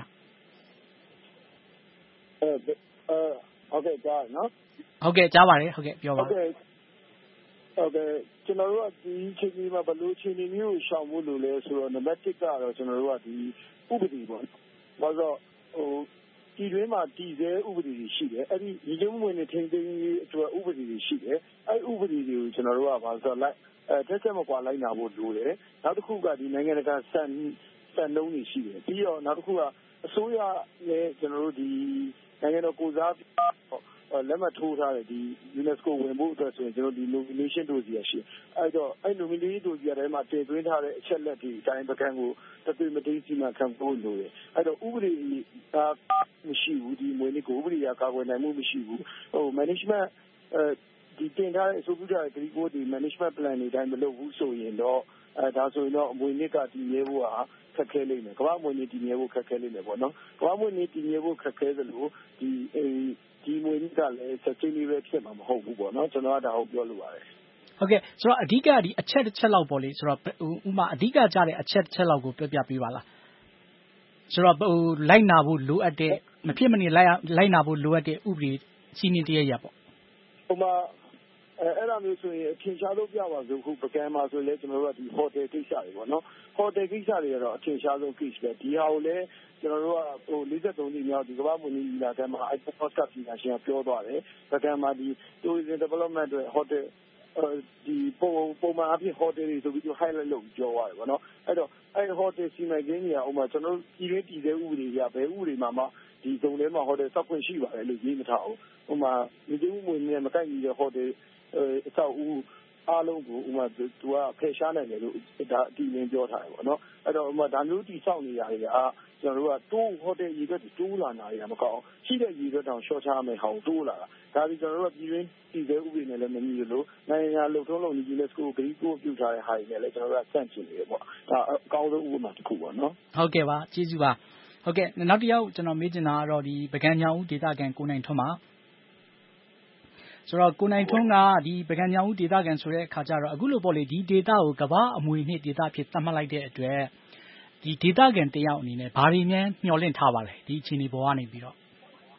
S14: အဲဟုတ်ကဲ့ကြားနော်
S12: ဟုတ်ကဲ့ကြားပါတယ်ဟုတ်ကဲ့ပြောပါ
S14: ဟုတ်ကဲ့ဟုတ်ကဲ့ကျွန်တော်တို့ကဒီချိန်ကြီးမှာဘယ်လိုအခြေအနေမျိုးကိုရှောင်ဖို့လိုလဲဆိုတော့နံပါတ်တစ်ကတော့ကျွန်တော်တို့ကဒီဥပဒေပေါ့ဘာလို့ဟိုဒီတွင်မှာတည်ဆဲဥပဒေတွေရှိတယ်အဲ့ဒီဒီကျုံးဝင်နေထိန်းသိမ်းရေးအတွက်ဥပဒေတွေရှိတယ်အဲ့ဥပဒေတွေကိုကျွန်တော်တို့ကဘာလို့ဆိုတော့လိုက်အဲတက်ချက်မကွာလိုက်နာဖို့လိုတယ်နောက်တစ်ခုကဒီနိုင်ငံတကာစံစံနှုန်းတွေရှိတယ်ပြီးတော့နောက်တစ်ခုကအစိုးရနဲ့ကျွန်တော်တို့ဒီနိုင်ငံတော်ကိုစားလက်မှတ်ထိုးထားတဲ့ဒီ UNESCO ဝင်ဖို့အတွက်ဆိုရင်ကျွန်တော်ဒီ nomination dossier ရှိအဲ့တော့အဲ့ nomination dossier ထဲမှာတည်သွင်းထားတဲ့အချက်လက်တွေအတိုင်းပကံကိုတသွေးမတိစီမံခန့်ဖို့လိုတယ်အဲ့တော့ဥပဒေကမရှိဘူးဒီမွေးနေ့ကိုဥပဒေကကာကွယ်နိုင်မှုမရှိဘူးဟို management အဲဒီတင်ထားတဲ့အစိုးရကဒီကိုဒီ management plan တွေတိုင်းမလုပ်ဘူးဆိုရင်တော့အဲဒါဆိုရင်တော့အမွေအနှစ်ကတည်မြဲဖို့ဟာခက်ခဲလိမ့်မယ်ကမ္ဘာ့အမွေအနှစ်တည်မြဲဖို့ခက်ခဲလိမ့်မယ်ပေါ့နော်ကမ္ဘာ့အမွေအနှစ်တည်မြဲဖို့ခက်ခဲသလိုဒီဒီအမွေအနှစ်ကလည်း sustainable ဖြစ်မှာမဟုတ်ဘူးပေါ့နော်ကျွန်တော်ကဒါကိုပြောလိုပါတယ်
S12: ဟုတ်ကဲ့ဆိုတော့အဓိကဒီအချက်တစ်ချက်လောက်ပေါ့လေဆိုတော့ဥမာအဓိကကြတဲ့အချက်တစ်ချက်လောက်ကိုပြောပြပေးပါလားဆိုတော့ဟိုလိုက်နာဖို့လိုအပ်တဲ့မဖြစ်မနေလိုက်လိုက်နာဖို့လိုအပ်တဲ့ဥပဒေစီမင်းတရားရပေါ့
S14: ဟိုမှာအဲအဲ့လိုမျိုးဆိုရင်အထင်ရှားဆုံးပြပါစို့ခုပကံမှာဆိုလဲကျွန်တော်တို့ကဒီ hotel ကိစ္စတွေပေါ့နော် hotel ကိစ္စတွေကတော့အထင်ရှားဆုံး case ပဲဒီဟာကိုလည်းကျွန်တော်တို့ကဟို၄၃နှစ်မြောက်ဒီကမ္ဘာ့မွေးနေ့ညီလာခံမှာ I P O D ကပြည်နယ်ရှင်ပြောသွားတယ်ပကံမှာဒီ tourism development တွေ hotel ဒီပုံပုံမှန်အဖြစ် hotel တွေဆိုပြီးတော့ highlight လုပ်ပြောသွားတယ်ပေါ့နော်အဲ့တော့အဲ့ hotel စီမံကိန်းတွေကဥပမာကျွန်တော်တို့ပြည်တွင်းတည်ဆဲဥပဒေတွေကဘယ်ဥပဒေမှာမှဒီဇုံထဲမှာ hotel စောက်ခွင့်ရှိပါတယ်လို့ရေးမထားဘူးဥပမာဒီဥပဒေနဲ့မကိုက်ညီတဲ့ hotel အဆောက်အဦအားလုံးကိုဥပမာသူကဖယ်ရှားနိုင်တယ်လို့ဒါအတီးလင်းပြောထားတယ်ပေါ့နော်အဲ့တော့ဥပမာဒါမျိုးတည်ဆောက်နေရတွေကကျွန်တော်တို့ကတိုး hotel ရေအတွက်တိုးလာတာတွေကမကောင်းရှိတဲ့ရေအတွက်တောင် short ချမယ်ဟောင်းတိုးလာတာဒါဒီကျွန်တော်တို့ကပြည်တွင်းတည်ဆဲဥပဒေနဲ့လည်းမညီလို့နိုင်ငံလုံထုံးလုံနည်း UNESCO ဂရီကိုပြုထားတဲ့ဟာတွေနဲ့လည်းကျွန်တော်တို့ကဆန့်ကျင်နေတယ်ပေါ့ဒါအကောင်းဆုံးဥပမာတစ်ခုပေါ့နော်
S12: ဟုတ်ကဲ့ပါကျေးဇူးပါဟုတ်ကဲ့နောက်တစ်ယောက်ကျွန်တော်မေးချင်တာကတော့ဒီပကံညောင်ဦးဒေသခံကိုနိုင်ထွန်းပါဆိုတော့ကိုနိုင်ထွန်းကဒီပကံညောင်ဦးဒေသခံဆိုတဲ့အခါကျတော့အခုလိုပေါ့လေဒီဒေသကိုကမ္ဘာအမွေအနှစ်ဒေသဖြစ်သတ်မှတ်လိုက်တဲ့အတွက်ဒီဒေသခံတယောက်အနေနဲ့ဘာတွေများမျှော်လင့်ထားပါလဲဒီအခြေအနေပေါ်ကနေပြီးတော့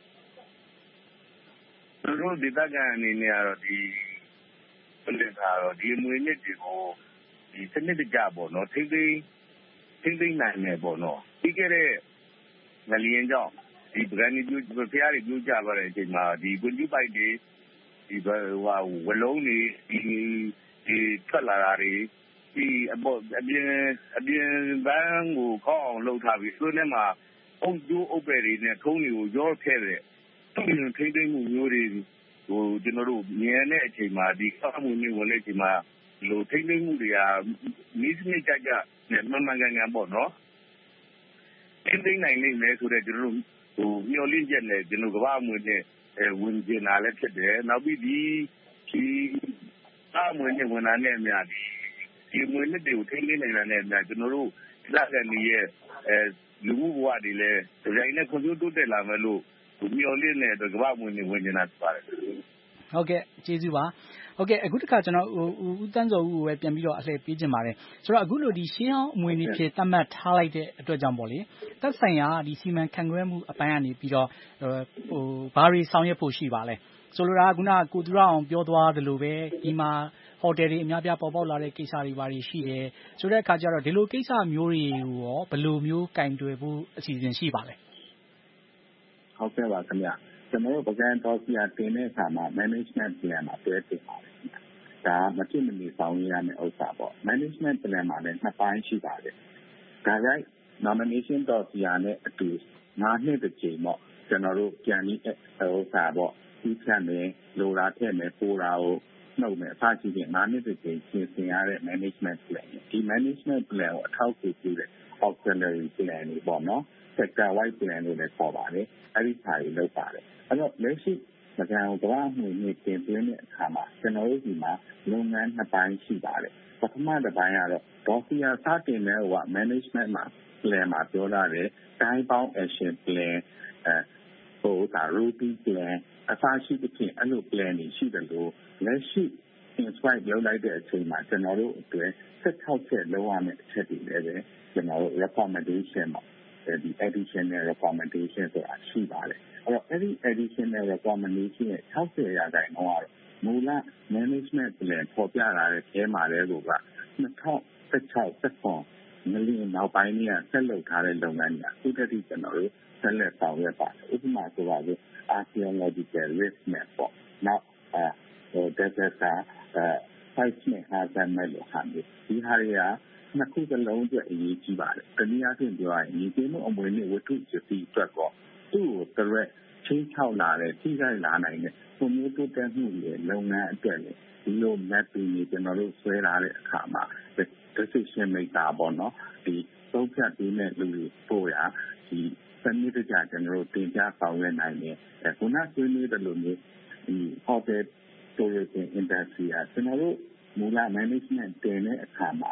S13: သူတို့ဒေသခံအနေနဲ့ကတော့ဒီပြစ်ထားတော့ဒီအမွေအနှစ်တွေကိုဒီစနစ်တကျပေါ့နော်ထိသိမ်းထိသိမ်းနိုင်မယ်ပေါ့နော်ပြီးခဲ့တဲ့ငလျင်ကြောင့်ဒီပကံဒီပြဖျားတွေပြိုးကျသွားတဲ့အချိန်မှာဒီကွန်ကျူပိုက်တွေဒီဟိုဝလုံးတွေဒီဒီထွက်လာတာတွေဒီအပေါ်အပြင်အပြင်ဘန်းကိုခေါက်အောင်လှုပ်ထားပြီးသူနဲ့မှာအုပ်ကျိုးအုပ်ပဲတွေနဲ့ထုံးတွေကိုရောခဲ့တဲ့ထိသိမ်းမှုမျိုးတွေဟိုကျွန်တော်တို့မြင်တဲ့အချိန်မှာဒီကောက်မှုမျိုးဝင်တဲ့အချိန်မှာလိုထိသိမ်းမှုတွေကမိစနစ်ကြကြနဲ့မှန်မှန်ကန်ကန်ပေါ့နော်ထိသိမ်းနိုင်နိုင်မယ်ဆိုတော့ကျွန်တော်တို့ဟိုမျောလင့်ချက်နဲ့ကျွန်တော်ကမ္ဘာအမွေနဲ့ဝင်ကျင်လာလည်းဖြစ်တယ်နောက်ပြီးဒီဒီအမွေနဲ့ဝင်လာတဲ့အများဒီဒီမွေနဲ့တွေကိုထိသိမ်းနိုင်လာတဲ့အများကျွန်တော်တို့လက်ကနေရဲ့အဲလူမှုဘဝတွေလည်းဒီတိုင်းနဲ့ကွန်ပျူတာတိုးတက်လာမယ်လို့မျောလင့်တဲ့အတွက်ကမ္ဘာအမွေနဲ့ဝင်ကျင်လာပါတယ်
S12: ဟုတ်ကဲ့ကျေးဇူးပါဟုတ်ကဲ့အခုတစ်ခါကျွန်တော်ဦးတန်းစောဦးကိုပဲပြန်ပြီးတော့အလှည့်ပေးခြင်းပါတယ်ဆိုတော့အခုလိုဒီရှင်းအောင်အမွေအနှစ်ဖြစ်သတ်မှတ်ထားလိုက်တဲ့အတွက်ကြောင့်ပေါ့လေသက်ဆိုင်ရာဒီစီမံခန့်ခွဲမှုအပိုင်းကနေပြီးတော့ဟိုဘာတွေဆောင်ရွက်ဖို့ရှိပါလဲဆိုလိုတာကခုနကကိုသူရအောင်ပြောသွားသလိုပဲဒီမှာဟိုတယ်တွေအများပြပေါ်ပေါက်လာတဲ့ကိစ္စတွေဘာတွေရှိတယ်ဆိုတဲ့အခါကျတော့ဒီလိုကိစ္စမျိုးတွေကိုရောဘယ်လိုမျိုးကင်တွယ်ဖို့အစီအစဉ်ရှိပါလဲ
S13: ဟုတ်ကဲ့ပါခင်ဗျကျွန်တော်တို့ပကံတော်စီယာတင်တဲ့အခါမှာ management plan မှာတွဲတင်ပါတယ်ဒါမဖြစ်မနေဆောင်ရမယ့်ဥစ္စာပေါ့ management plan မှာလည်းနှစ်ပိုင်းရှိပါတယ်ဒါရိုက် nomination တော်စီယာနဲ့အတူငါးနှစ်တစ်ချိန်ပေါ့ကျွန်တော်တို့ပြန်ပြီးဥစ္စာပေါ့ဒီဖြတ်မယ်လိုရာထည့်မယ်ပိုရာကိုနှုတ်မယ်အစရှိတဲ့ငါးနှစ်တစ်ချိန်ပြင်ဆင်ရတဲ့ management plan ဒီ management plan ကိုအထောက်အကူပြုတဲ့ auxiliary plan တွေပေါ့နော် sector wide plan တွေလည်းခေါ်ပါတယ်အဲ့ဒီခြားတွေလုပ်ပါတယ်အဲ့တော့လက်ရှိပကံကမ္ဘာ့အမွေအနှစ်တင်သွင်းတဲ့အခါမှာကျွန်တော်တို့ဒီမှာလုပ်ငန်းနှစ်ပိုင်းရှိပါတယ်ပထမတစ်ပိုင်းကတော့ဒေါ်စီယာစတင်တဲ့ဟိုက management မှာ plan မှာပြောထားတဲ့ time bound action plan အဲဟိုက routine plan အစရှိတဲ့ဖြင့်အဲ့လို plan တွေရှိတယ်လို့လက်ရှိ inspire လုပ်လိုက်တဲ့အချိန်မှာကျွန်တော်တို့အတွက်၁၆ချက်လောက်ရမယ့်အချက်တွေလည်းပဲကျွန်တော်တို့ recommendation ပေါ့ဒီ additional recommendation ဆိုတာရှိပါတယ်အဲ့တော့အဲ့ဒီ additional recommendation ရဲ့၆၀ရာခိုင်နှုန်းကတော့မူလ management plan ပေါ်ပြလာတဲ့အဲမှာလည်းကိုက၂၀၁၆ ၁၇ငလျင်နောက်ပိုင်းကဆက်လုပ်ထားတဲ့လုပ်ငန်းတွေအခုတည်းကကျွန်တော်တို့ဆက်လက်ဆောင်ရွက်ပါတယ်ဥပမာဆိုပါစို့ archaeological risk map ပေါ့နောက်အဲဟို disaster အဲ seismic hazard map လို့ဟာမျိုးဒီဟာတွေကနှစ်ခုစလုံးအတွက်အရေးကြီးပါတယ်။တနည်းအားဖြင့်ပြောရရင်ဒီမှုအမွေအနှစ်ဝတ္ထုပစ္စည်းအတွက်ကောသူ့ကို direct ချင်းချောက်လာတဲ့ထိခိုက်လာနိုင်တဲ့ပုံမျိုးတိုးတက်မှုတွေလုပ်ငန်းအတွက်လေဒီလို map တွေကျွန်တော်တို့ဆွဲလာတဲ့အခါမှာ decision maker ပေါ့နော်ဒီသုံးဖြတ်ပေးတဲ့လူတွေပို့ရဒီစနစ်တကျကျွန်တော်တို့တင်ပြဆောင်ရွက်နိုင်တယ်။အဲခုနဆွေးနွေးတဲ့လိုမျိုးဒီ hotel tourism industry ကကျွန်တော်တို့မူလ management တင်တဲ့အခါမှာ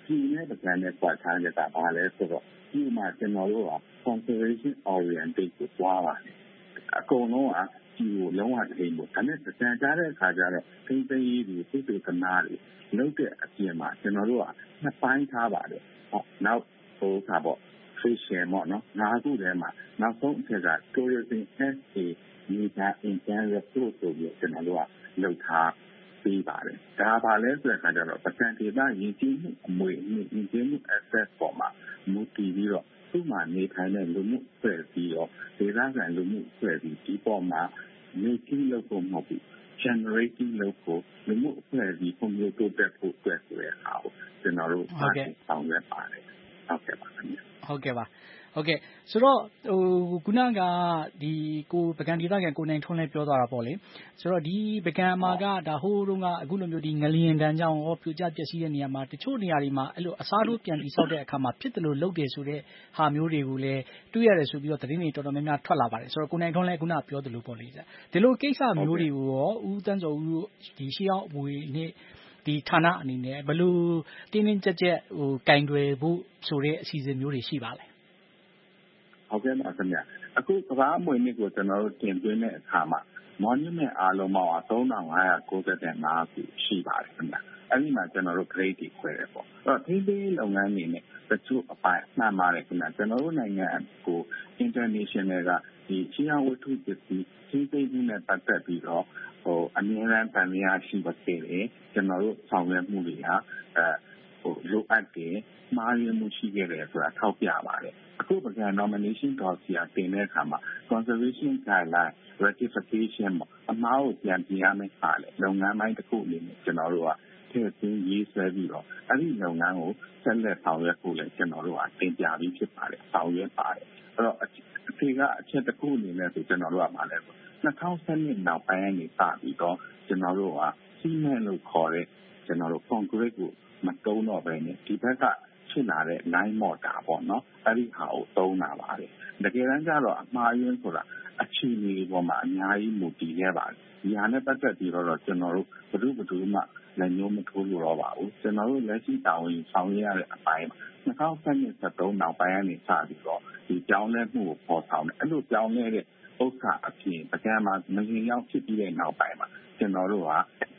S13: ပြည်နဲ့ပကံနဲ့ကွာခြားချက်ကဘာလဲဆိုတော့ဒီမှာကျွန်တော်တို့က conservation oriented ကိုသွားပါတယ်အကုန်လုံးကဒီကိုလုံးဝထိန်းဖို့ဒါနဲ့စံကြားတဲ့အခါကျတော့ထိန်းသိမ်းရေးတွေစိတ်တွေကနာတွေလုပ်တဲ့အပြင်မှာကျွန်တော်တို့ကနှစ်ပိုင်းထားပါတယ်ဟောနောက်ဟိုကပေါ့ fishing ပေါ့နော်ငါးခုထဲမှာနောက်ဆုံးအချက်က tourism as a major intent resource ဆိုပြီးကျွန်တော်တို့ကလုပ်ထားပေးပါတယ်ဒါပါလဲဆိုတဲ့အခါကျတော့ပကံဒေသရည်ကြီးမှုအမွေအနှစ်ရည်ကြီးမှု access ပေါ်မှာမူတည်ပြီးတော့သူ့မှာနေထိုင်တဲ့လူမှုဖွဲ့ပြီးတော့ဒေသခံလူမှုဖွဲ့ပြီးဒီပေါ်မှာ making လုပ်ဖို့မဟုတ်ဘူး generating လုပ်ဖို့လူမှုအဖွဲ့အစည်းပုံမျိုးတိုးတက်ဖို့အတွက်ဆိုတဲ့အားကိုကျွန်တော်တို့အားဖြင့်ဆောင်ရွက်ပါတယ်ဟုတ်ကဲ့ပါခင်ဗျ
S12: ဟုတ်ကဲ့ပါဟုတ်ကဲ့ဆိုတော့ဟိုခုနကဒီကိုပကံဒေသခံကိုနိုင်ထွန်းလည်းပြောသွားတာပေါ့လေဆိုတော့ဒီပကံမှာကဒါဟိုးတုန်းကအခုလိုမျိုးဒီငလျင်တန်းကြောင့်ဟောပြကြပျက်စီးတဲ့နေရာမှာတချို့နေရာတွေမှာအဲ့လိုအစားထိုးပြန်ပြီးဆောက်တဲ့အခါမှာဖြစ်တယ်လို့လုပ်တယ်ဆိုတဲ့ဟာမျိုးတွေကိုလည်းတွေ့ရတယ်ဆိုပြီးတော့သတင်းတွေတော်တော်များများထွက်လာပါတယ်ဆိုတော့ကိုနိုင်ထွန်းလည်းခုနပြောသလိုပေါ့လေဒီလိုကိစ္စမျိုးတွေကိုရောဦးတန်းစောဦးဒီရှေးအောင်အမွေနဲ့ဒီဌာနအနေနဲ့ဘယ်လိုတင်းတင်းကြပ်ကြပ်ဟိုကင်တွယ်ဖို့ဆိုတဲ့အစီအစဉ်မျိုးတွေရှိပါလဲ
S13: ဟုတ်ကဲ့ပါခင်ဗျအခုကမ္ဘာအမွေအနှစ်ကိုကျွန်တော်တို့တင်သွင်းတဲ့အခါမှာ monument အားလုံးပေါင်းသုံးထောင်ငါးရာကိုးဆယ်ငါးခုရှိပါတယ်ခင်ဗျအဲ့ဒီမှာကျွန်တော်တို့ grade တွေခွဲတယ်ပေါ့အဲ့တော့ထိန်းသိမ်းလုပ်ငန်းတွေနဲ့တချို့အပိုင်းမှန်ပါတယ်ခင်ဗျကျွန်တော်တို့နိုင်ငံကို international ကဒီချင်းအောင်ဝတ္ထုပစ္စည်းထိန်းသိမ်းမှုနဲ့ပတ်သက်ပြီးတော့ဟိုအမြဲတမ်းဗန်ရရှိပါသေးတယ်ကျွန်တော်တို့ဆောင်ရွက်မှုတွေဟာအဲဟိုလိုအပ်တယ်မှားယွင်းမှုရှိခဲ့တယ်ဆိုတာထောက်ပြပါတယ်အခုပကံ nomination dossier တင်တဲ့အခါမှာ conservation guideline ratification အမှားကိုပြန်ပြင်ရမယ့်ပါလေလုပ်ငန်းပိုင်းတစ်ခုအနေနဲ့ကျွန်တော်တို့ကထည့်သွင်းရေးဆွဲပြီးတော့အဲ့ဒီလုပ်ငန်းကိုဆက်လက်ဆောင်ရွက်ဖို့လည်းကျွန်တော်တို့ကတင်ပြပြီးဖြစ်ပါတယ်ဆောင်ရွက်ပါတယ်အဲ့တော့အခြေကအချက်တစ်ခုအနေနဲ့ဆိုကျွန်တော်တို့ကပါလဲဆိုနှစ်ထောင်ဆယ်နှစ်နောက်ပိုင်းကနေစပြီးတော့ကျွန်တော်တို့ကစီမံလို့ခေါ်တဲ့ကျွန်တော်တို့ concrete ကိုမတုံးတော့ဘဲနဲ့ဒီဘက်ကဖြစ်လာတဲ့ line mortar ပေါ့နော်အဲ့ဒီဟာကိုသုံးတာပါတယ်တကယ်တမ်းကျတော့အမှားယွင်းဆိုတာအခြေအနေပေါ်မှာအများကြီးမူတည်ခဲ့ပါတယ်ဒီဟာနဲ့ပတ်သက်ပြီးတော့ကျွန်တော်တို့ဘယ်သူဘယ်သူမှလည်းမျိုးမထိုးလို့တော့ပါဘူးကျွန်တော်တို့လက်ရှိတာဝန်ဆောင်ရွက်ရတဲ့အပိုင်းမှာနှစ်ထောင်ဆယ်နှစ်ဆက်သုံးနောက်ပိုင်းကနေစပြီးတော့ဒီကြောင်းလဲမှုကိုပေါ်ဆောင်တယ်အဲ့လိုကြောင်းလဲတဲ့ဥစ္စာအပြင်ပကံမှာမရင်ရောက်ဖြစ်ပြီးတဲ့နောက်ပိုင်းမှာကျွန်တော်တို့က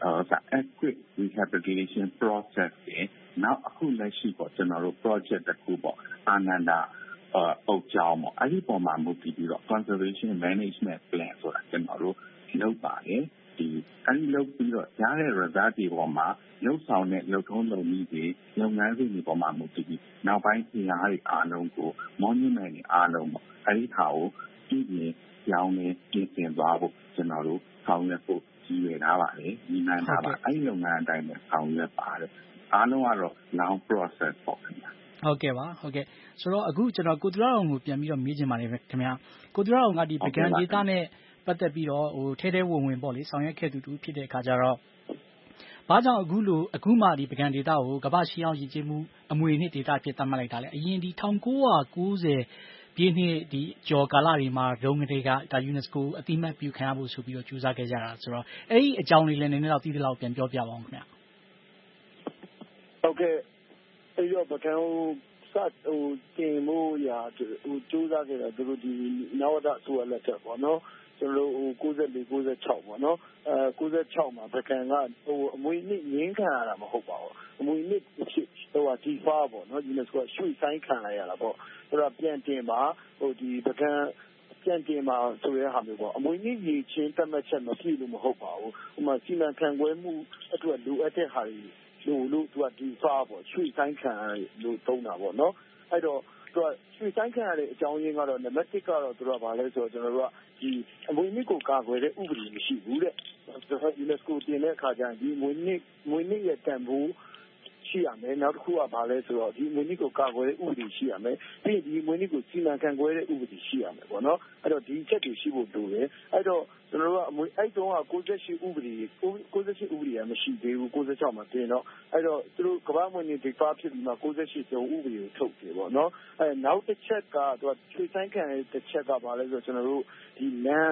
S13: active rehabilitation process နဲ့နောက်အခုလက်ရှိပေါ့ကျွန်တော်တို့ project တစ်ခုပေါ့အာနန္ဒာအုပ်ကြောင်းပေါ့အဲ့ဒီပုံမှာမူတည်ပြီးတော့ conservation management plan ဆိုတာကျွန်တော်တို့လုပ်ပါတယ်ဒီအဲ့ဒီလုပ်ပြီးတော့ရတဲ့ result တွေပေါ်မှာလုပ်ဆောင်တဲ့လုပ်ထုံးလုပ်နည်းတွေလုပ်ငန်းစဉ်တွေပေါ်မှာမူတည်ပြီးနောက်ပိုင်းဖြေအားတွေအားလုံးကို monument တွေအားလုံးပေါ့အဲ့ဒီဟာကိုပြည်ပြင်ကြောင်းနဲ့ပြင်ဆင်သွားဖို့ကျွန်တော်တို့ဆောင်ရွက်ဖို့ကြီးရထားပါတယ်ညီမထားပါအဲ့ဒီလုပ်ငန်းအတိုင်းပဲဆောင်ရွက်ပါတယ်အားလုံးကတော့ long process ပေါ့ခင်ဗျာ
S12: ဟုတ်ကဲ့ပါဟုတ်ကဲ့ဆိုတော့အခုကျွန်တော်ကိုသူရအောင်ကိုပြန်ပြီးတော့မေးချင်ပါတယ်ခင်ဗျာကိုသူရအောင်ကဒီပကံဒေသနဲ့ပတ်သက်ပြီးတော့ဟိုထဲထဲဝင်ဝင်ပေါ့လေဆောင်ရွက်ခဲ့သူတူဖြစ်တဲ့အခါကျတော့ဘာကြောင့်အခုလိုအခုမှဒီပကံဒေသကိုကမ္ဘာရှေးအောင်ရည်ကြည်မှုအမွေအနှစ်ဒေသဖြစ်သတ်မှတ်လိုက်တာလေအရင်ဒီ၁၉၉၀ပြည့်နှစ်ဒီကျော်ကာလတွေမှာဒုံတွေကဒါ UNESCO အတိအမှတ်ပြုခံရဖို့ဆိုပြီးတော့ကြိုးစားခဲ့ကြတာဆိုတော့အဲ့ဒီအကြောင်းလေးလည်းနည်းနည်းတော့သိသလောက်ပြန်ပြောပြပါအောင်ခင်ဗျာ
S14: ဟုတ်ကဲ့အဲ့တော့ပကံစဟိုတင်မို့ရာဟိုကြိုးစားခဲ့တာသူတို့ဒီနဝဒဆိုရလက်ထက်ပေါ့နော်ကျွန်တော်တို့ဟို၉၄ ၉၆ပေါ့နော်အဲ၉၆မှာပကံကဟိုအမွေအနှစ်ငင်းခံရတာမဟုတ်ပါဘူးအမွေအနှစ်ဖြစ်ဟိုဒီဖာပေါ့နော် UNESCO ရွှေ့ဆိုင်ခံရတာပေါ့အဲ့တော့ပြန်တင်ပါဟိုဒီပကံပြန်တင်ပါဆိုတဲ့ဟာမျိုးပေါ့အမွေအနှစ်ရည်ချင်းတတ်မှတ်ချက်မပြည့်လို့မဟုတ်ပါဘူးဟိုမှာစီမံခန့်ခွဲမှုအတွက်လိုအပ်တဲ့ဟာတွေလို့လို့သူကဒီဖာပေါ့ရွှေ့ဆိုင်ခံရလို့သုံးတာပေါ့နော်အဲ့တော့သူကရွှေ့ဆိုင်ခံရတဲ့အကြောင်းရင်းကတော့နံပါတ်တစ်ကတော့သူကဘာလဲဆိုတော့ကျွန်တော်တို့ကဒီအမွေအနှစ်ကိုကာကွယ်တဲ့ဥပဒေမရှိဘူးတဲ့ဆိုတော့ UNESCO တင်တဲ့အခါကျရင်ဒီမွေအနှစ်မွေအနှစ်ရဲ့တန်ဖိုးရှိရမယ်နောက်တစ်ခုကဘာလဲဆိုတော့ဒီမွေအနှစ်ကိုကာကွယ်တဲ့ဥပဒေရှိရမယ်ပြီးရင်ဒီမွေအနှစ်ကိုစီမံခန့်ခွဲတဲ့ဥပဒေရှိရမယ်ပေါ့နော်အဲ့တော့ဒီချက်တွေရှိဖို့လိုတယ်အဲ့တော့ကျွန်တော်တို့ကအမွေအဲ့တုန်းက၉၈ဥပဒေ၉၈ဥပဒေကမရှိသေးဘူး၉၆မှာတင်တော့အဲ့တော့သူတို့ကမ္ဘာ့မွေအနှစ်ဒေသဖြစ်ပြီးမှ၉၈စုံဥပဒေကိုထုတ်တယ်ပေါ့နော်အဲနောက်တစ်ချက်ကသူကရွှေဆိုင်ခံတဲ့တစ်ချက်ကဘာလဲဆိုတော့ကျွန်တော်တို့ဒီလမ်းပေါ့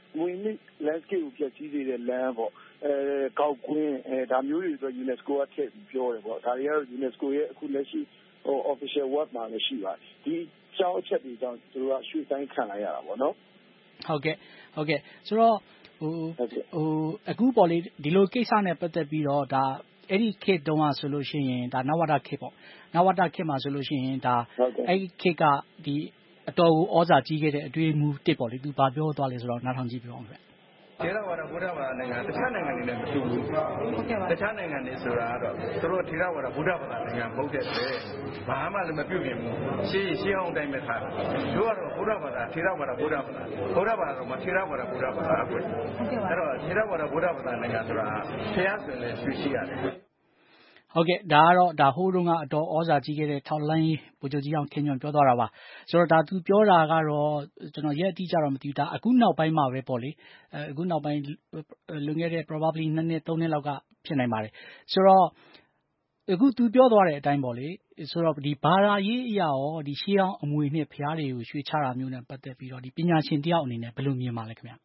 S14: အမွေအနှစ် landscape ကိုပျက်စီးစေတဲ့လမ်းပေါ့အဲကောက်ကွင်းအဲဒါမျိုးတွေအတွက် UNESCO ကထည့်ပြီးပြောတယ်ပေါ့ဒါတွေကတော့ UNESCO ရဲ့အခုလက်ရှိဟို official web မှာလည်းရှိပါတယ်ဒီအကြောင်းအချက်တွေကြောင့်သူတို့ကရွှေ့ဆိုင်ခံလိုက်ရတာပေါ့နော်
S12: ဟုတ်ကဲ့ဟုတ်ကဲ့ဆိုတော့ဟိုဟိုအခုပေါ်လေဒီလိုကိစ္စနဲ့ပတ်သက်ပြီးတော့ဒါအဲ့ဒီခေတ်တုန်းကဆိုလို့ရှိရင်ဒါနဝတခေတ်ပေါ့နဝတခေတ်မှာဆိုလို့ရှိရင်ဒါအဲ့ဒီခေတ်ကဒီအတော်ကိုဩဇာကြီးခဲ့တဲ့အတွေ့အမှုတစ်ပေါ့လေသူဘာပြောသွားလဲဆိုတော့နားထောင်ကြည့်ပြအောင်ခင်ဗျ
S15: ထေရဝါဒဗုဒ္ဓဘာသာနိုင်ငံတခြားနိုင်ငံတွေနဲ့မတူဘူးတခြားနိုင်ငံတွေဆိုတာကတော့သူတို့ထေရဝါဒဗုဒ္ဓဘာသာနိုင်ငံမဟုတ်တဲ့အတွက်ဘာမှလည်းမပြုတ်ပြင်ဘူးရှေးရှေးအောင်တိုင်းပဲထားတယ်တို့ကတော့ဗုဒ္ဓဘာသာထေရဝါဒဗုဒ္ဓဘာသာဗုဒ္ဓဘာသာတော့မထေရဝါဒဗုဒ္ဓဘာသာပဲအဲ့တော့ထေရဝါဒဗုဒ္ဓဘာသာနိုင်ငံဆိုတာဖျားဆိုရင်လည်းရှိရှိရတယ်
S12: ဟုတ်ကဲ့ဒါကတော့ဒါဟိုးတုန်းကအတော်ဩဇာကြီးခဲ့တဲ့ထောက်လိုင်းဗိုလ်ချုပ်ကြီးအောင်ခင်ညွန့်ပြောသွားတာပါဆိုတော့ဒါသူပြောတာကတော့ကျွန်တော်ရက်အတိအကျတော့မသိဘူးဒါအခုနောက်ပိုင်းမှာပဲပေါ့လေအခုနောက်ပိုင်းလွန်ခဲ့တဲ့ probably နှစ်နှစ်သုံးနှစ်လောက်ကဖြစ်နိုင်ပါတယ်ဆိုတော့အခုသူပြောသွားတဲ့အတိုင်းပေါ့လေဆိုတော့ဒီဘာသာရေးအရာရောဒီရှေးအောင်အမွေနှစ်ဖျားတွေကိုရွှေ့ချတာမျိုးနဲ့ပတ်သက်ပြီးတော့ဒီပညာရှင်တယောက်အနေနဲ့ဘယ်လိုမြင်ပါလဲခင်ဗျ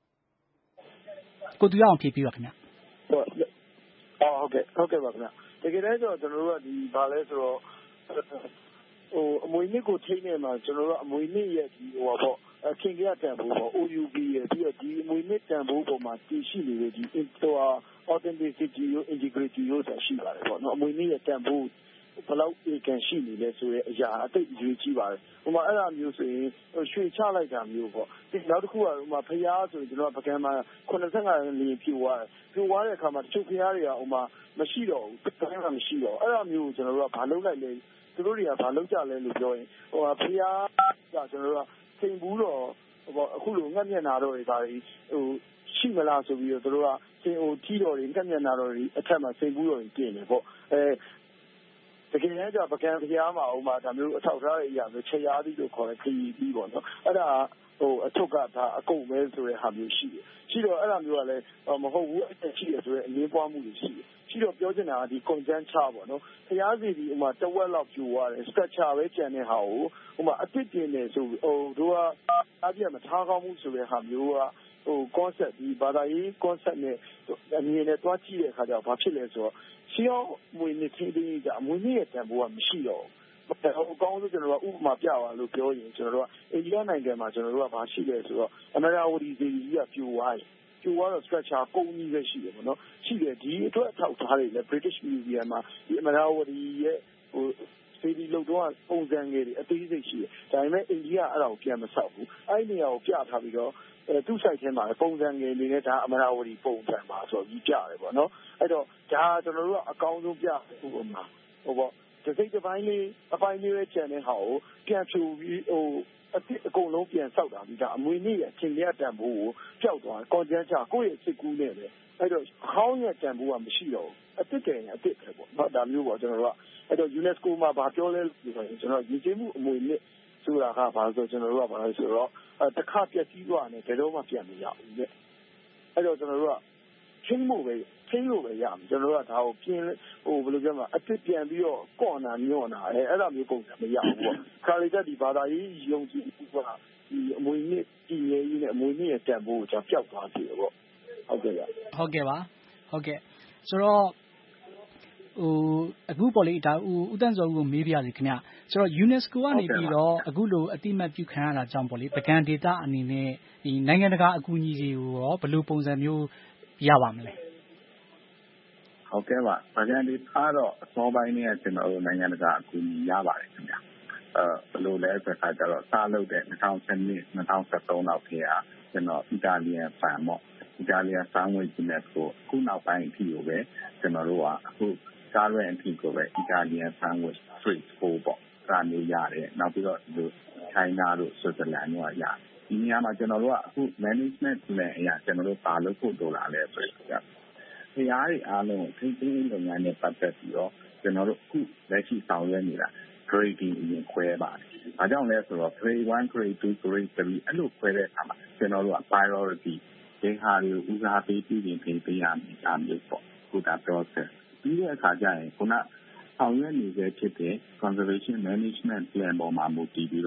S12: ကိုသူရအောင်ဖြေပြပါခင်ဗျ
S14: ဟုတ်ကဲ့ဟုတ်ကဲ့ပါခင်ဗျတကယ်တမ်းကျတော့ကျွန်တော်တို့ကဒီဘာလဲဆိုတော့ဟိုအမွေနှစ်ကိုထိနေမှာကျွန်တော်တို့အမွေနှစ်ရဲ့ဒီဟိုပေါ့အခင်ကရတန်ဖို့ပေါ့ O U B ရဲ့ပြီးတော့ဒီအမွေနှစ်တန်ဖို့ပေါ်မှာတည်ရှိနေတဲ့ဒီဟို authenticity ရော integrity ရောဆိုတာရှိပါတယ်ပေါ့နော်အမွေနှစ်ရဲ့တန်ဖို့ဘယ်လောက်အေကန်ရှိနေလဲဆိုရဲအရာအသိအရေးကြီးပါတယ်ဟိုမှာအဲ့လိုမျိုးဆိုရင်ရွှေချလိုက်တာမျိုးပေါ့ဒီနောက်တစ်ခုကဟိုမှာဖျားဆိုရင်ကျွန်တော်ပကံမှာeighty-fiveလီပြိုသွားတယ်ပြိုသွားတဲ့အခါမှာတချို့ဖျားတွေကဟိုမှာမရှိတော့ဘူးပကံမှာမရှိတော့အဲ့လိုမျိုးကိုကျွန်တော်တို့ကဘာလုပ်လိုက်လဲသူတို့တွေကဘာလုပ်ကြလဲလို့ပြောရင်ဟိုဖျားကကျွန်တော်တို့ကစိန်ဘူးတော့ဟိုအခုလိုငှက်မျက်နာတော့တွေဒါတွေဟိုရှိမလားဆိုပြီးတော့သူတို့ကစင်ဟိုထီတော်တွေငှက်မျက်နာတော်တွေအထက်မှာစိန်ဘူးတော်တွေပြင်တယ်ပေါ့အဲတကယ်တမ်းကျပကံဖျားမှာဟိုမှာဒါမျိုးအထောက်ထားတွေအရာဆိုချက်ရားပြီးတော့ခေါ်တယ်ခရီးပြီးပေါ့နော်အဲ့ဒါဟိုအထုပ်ကဒါအကုန်ပဲဆိုတဲ့ဟာမျိုးရှိတယ်ရှိတော့အဲ့ဒါမျိုးကလည်းမဟုတ်ဘူးအဲ့ရှိရဆိုတဲ့အငင်းပွားမှုတွေရှိတယ်ရှိတော့ပြောချင်တာကဒီ content ချပေါ့နော်ဖျားစီဒီဟိုမှာတဝက်လောက်ပြိုသွားတယ် structure ပဲကျန်တဲ့ဟာကိုဟိုမှာအစ်စ်တင်နေဆိုဟိုတို့ကအပြည့်မထားကောင်းမှုဆိုတဲ့ဟာမျိုးကဟို concept ဒီဘာသာရေး concept နဲ့အမြင်နဲ့တွားကြည့်တဲ့အခါကျတော့ဘာဖြစ်လဲဆိုတော့ရှင်းအောင်မွေနှစ်သေးသေးကြအမွေနှစ်ရဲ့တန်ဖိုးကမရှိတော့ဘူးဟိုအကောင်းဆုံးကျွန်တော်ကဥပမာပြပါလို့ပြောရင်ကျွန်တော်တို့ကအိန္ဒိယနိုင်ငံမှာကျွန်တော်တို့ကဘာရှိလဲဆိုတော့အမေရာဝတီဇီကြီးကပြိုသွားတယ်ပြိုသွားတော့ structure ကုန်းကြီးပဲရှိတယ်ပေါ့နော်ရှိတယ်ဒီအတွက်အထောက်ထားတွေလည်း British Museum မှာဒီအမေရာဝတီရဲ့ဟိုစေဒီလုံတော့ပုံစံငယ်တွေအသေးစိတ်ရှိတယ်ဒါပေမဲ့အိန္ဒိယအဲ့ဒါကိုပြန်မဆောက်ဘူးအဲ့ဒီနေရာကိုပြထားပြီးတော့အဲသူ့ site ထဲမှာပုံစံငယ်လေးနဲ့ဒါအမရာဝတီပုံစံပါဆိုပြီးပြတယ်ပေါ့နော်အဲ့တော့ဒါကျွန်တော်တို့ကအကောင်းဆုံးပြဥပမာဟိုပေါ့ဒီစိတ်တစ်ပိုင်းလေးအပိုင်းလေးပဲကျန်တဲ့ဟာကိုပြန်ဖြူပြီးဟိုအစ်အကုန်လုံးပြန်ဆောက်တာပြီးဒါအမွေနေ့ရဲ့အချိန်လေးတန်ဖိုးကိုပျောက်သွားကွန်ဂျန်ချကိုယ့်ရဲ့စိတ်ကူးနဲ့ပဲအဲ့တော့အဟောင်းရဲ့တန်ဖိုးကမရှိတော့ဘူးအစ်စ်တယ်အစ်စ်ပဲပေါ့နော်ဒါမျိုးပေါ့ကျွန်တော်တို့ကအဲ့တော့ UNESCO မှာဗာပြောလဲဆိုရင်ကျွန်တော်ရည်ကြည်မှုအမွေနှစ်ဆိုတာကဘာလို့ဆိုကျွန်တော်တို့ကဘာလို့ဆိုတော့တစ်ခါပြည့်စည်သွားတယ်ဘယ်တော့မှပြန်မရဘူးလေအဲ့တော့ကျွန်တော်တို့ကချင်းမှုပဲချင်းလို့ပဲရမယ်ကျွန်တော်တို့ကဒါကိုပြင်းဟိုဘယ်လိုပြောမလဲအစ်စ်ပြန်ပြီးတော့ကော့နာညော့နာအဲအဲ့လိုမျိုးပုံစံမရဘူးပေါ့ခါလေးတက်ဒီဘာသာရေးယုံကြည်မှုကဒီအမွေနှစ်ပြည်ရေးကြီးနဲ့အမွေနှစ်ရဲ့တန်ဖိုးကိုကျွန်တော်ပျောက်သွားပြီပေါ့ဟုတ်ကဲ့
S12: ဟုတ်ကဲ့ပါဟုတ်ကဲ့ဆိုတော့ဟိုအခုပေါ်လေဒါဦးတန်းစောကိုမေးပြရစီခင်ဗျဆိုတော့ UNESCO ကနေပြီးတော့အခုလိုအတိမတ်ပြုခံရတာကြောင့်ပေါ့လေပကံဒေတာအနေနဲ့ဒီနိုင်ငံတကာအကူအညီတွေကိုရောဘယ်လိုပုံစံမျိုးရပါမလဲ
S13: ဟုတ်ကဲ့ပါပကံဒေတာတော့အစောပိုင်းနဲ့ကျွန်တော်တို့နိုင်ငံတကာအကူအညီရပါတယ်ခင်ဗျအဲဘယ်လိုလဲဆိုတော့ကျတော့စလုပ်တဲ့twenty twelve twenty thirteenလောက်ခေတ်ကကျွန်တော်အီတာလီယန်ဖန်ပေါ့အီတာလီယန်ဖန်ဝင်ကြီးနဲ့ကိုအခုနောက်ပိုင်းအထိကိုပဲကျွန်တော်တို့ကအခုကားရန်အထိကိုပဲအီတာလီယန်ဖန်ဝင် street food ပေါ့ဒါမျိုးရတယ်နောက်ပြီးတော့ဒီ China တို့ Switzerland တို့ကရတယ်ဒီနေရာမှာကျွန်တော်တို့ကအခု management နဲ့အရာကျွန်တော်တို့ပါလို့ဖို့လိုလာလဲဆိုတော့ဖျားတွေအားလုံးထိန်းသိမ်းလုပ်ငန်းနဲ့ပတ်သက်ပြီးတော့ကျွန်တော်တို့အခုလက်ရှိဆောင်ရွက်နေတာ grading အရင်ခွဲပါတယ်။ဒါကြောင့်လဲဆိုတော့ grade one, grade two, grade three အဲ့လိုခွဲတဲ့အခါမှာကျွန်တော်တို့က priority ဒီဟာတွေကိုဦးစားပေးပြီးပြင်ပေးရမယ်ဒါမျိုးပေါ့ခုဒါ process ပြီးတဲ့အခါကျရင်ခုနဆောင်ရွက်နေစေဖြစ်တဲ့ conservation management plan ပေါ်မှာမူတည်ပြီးတော့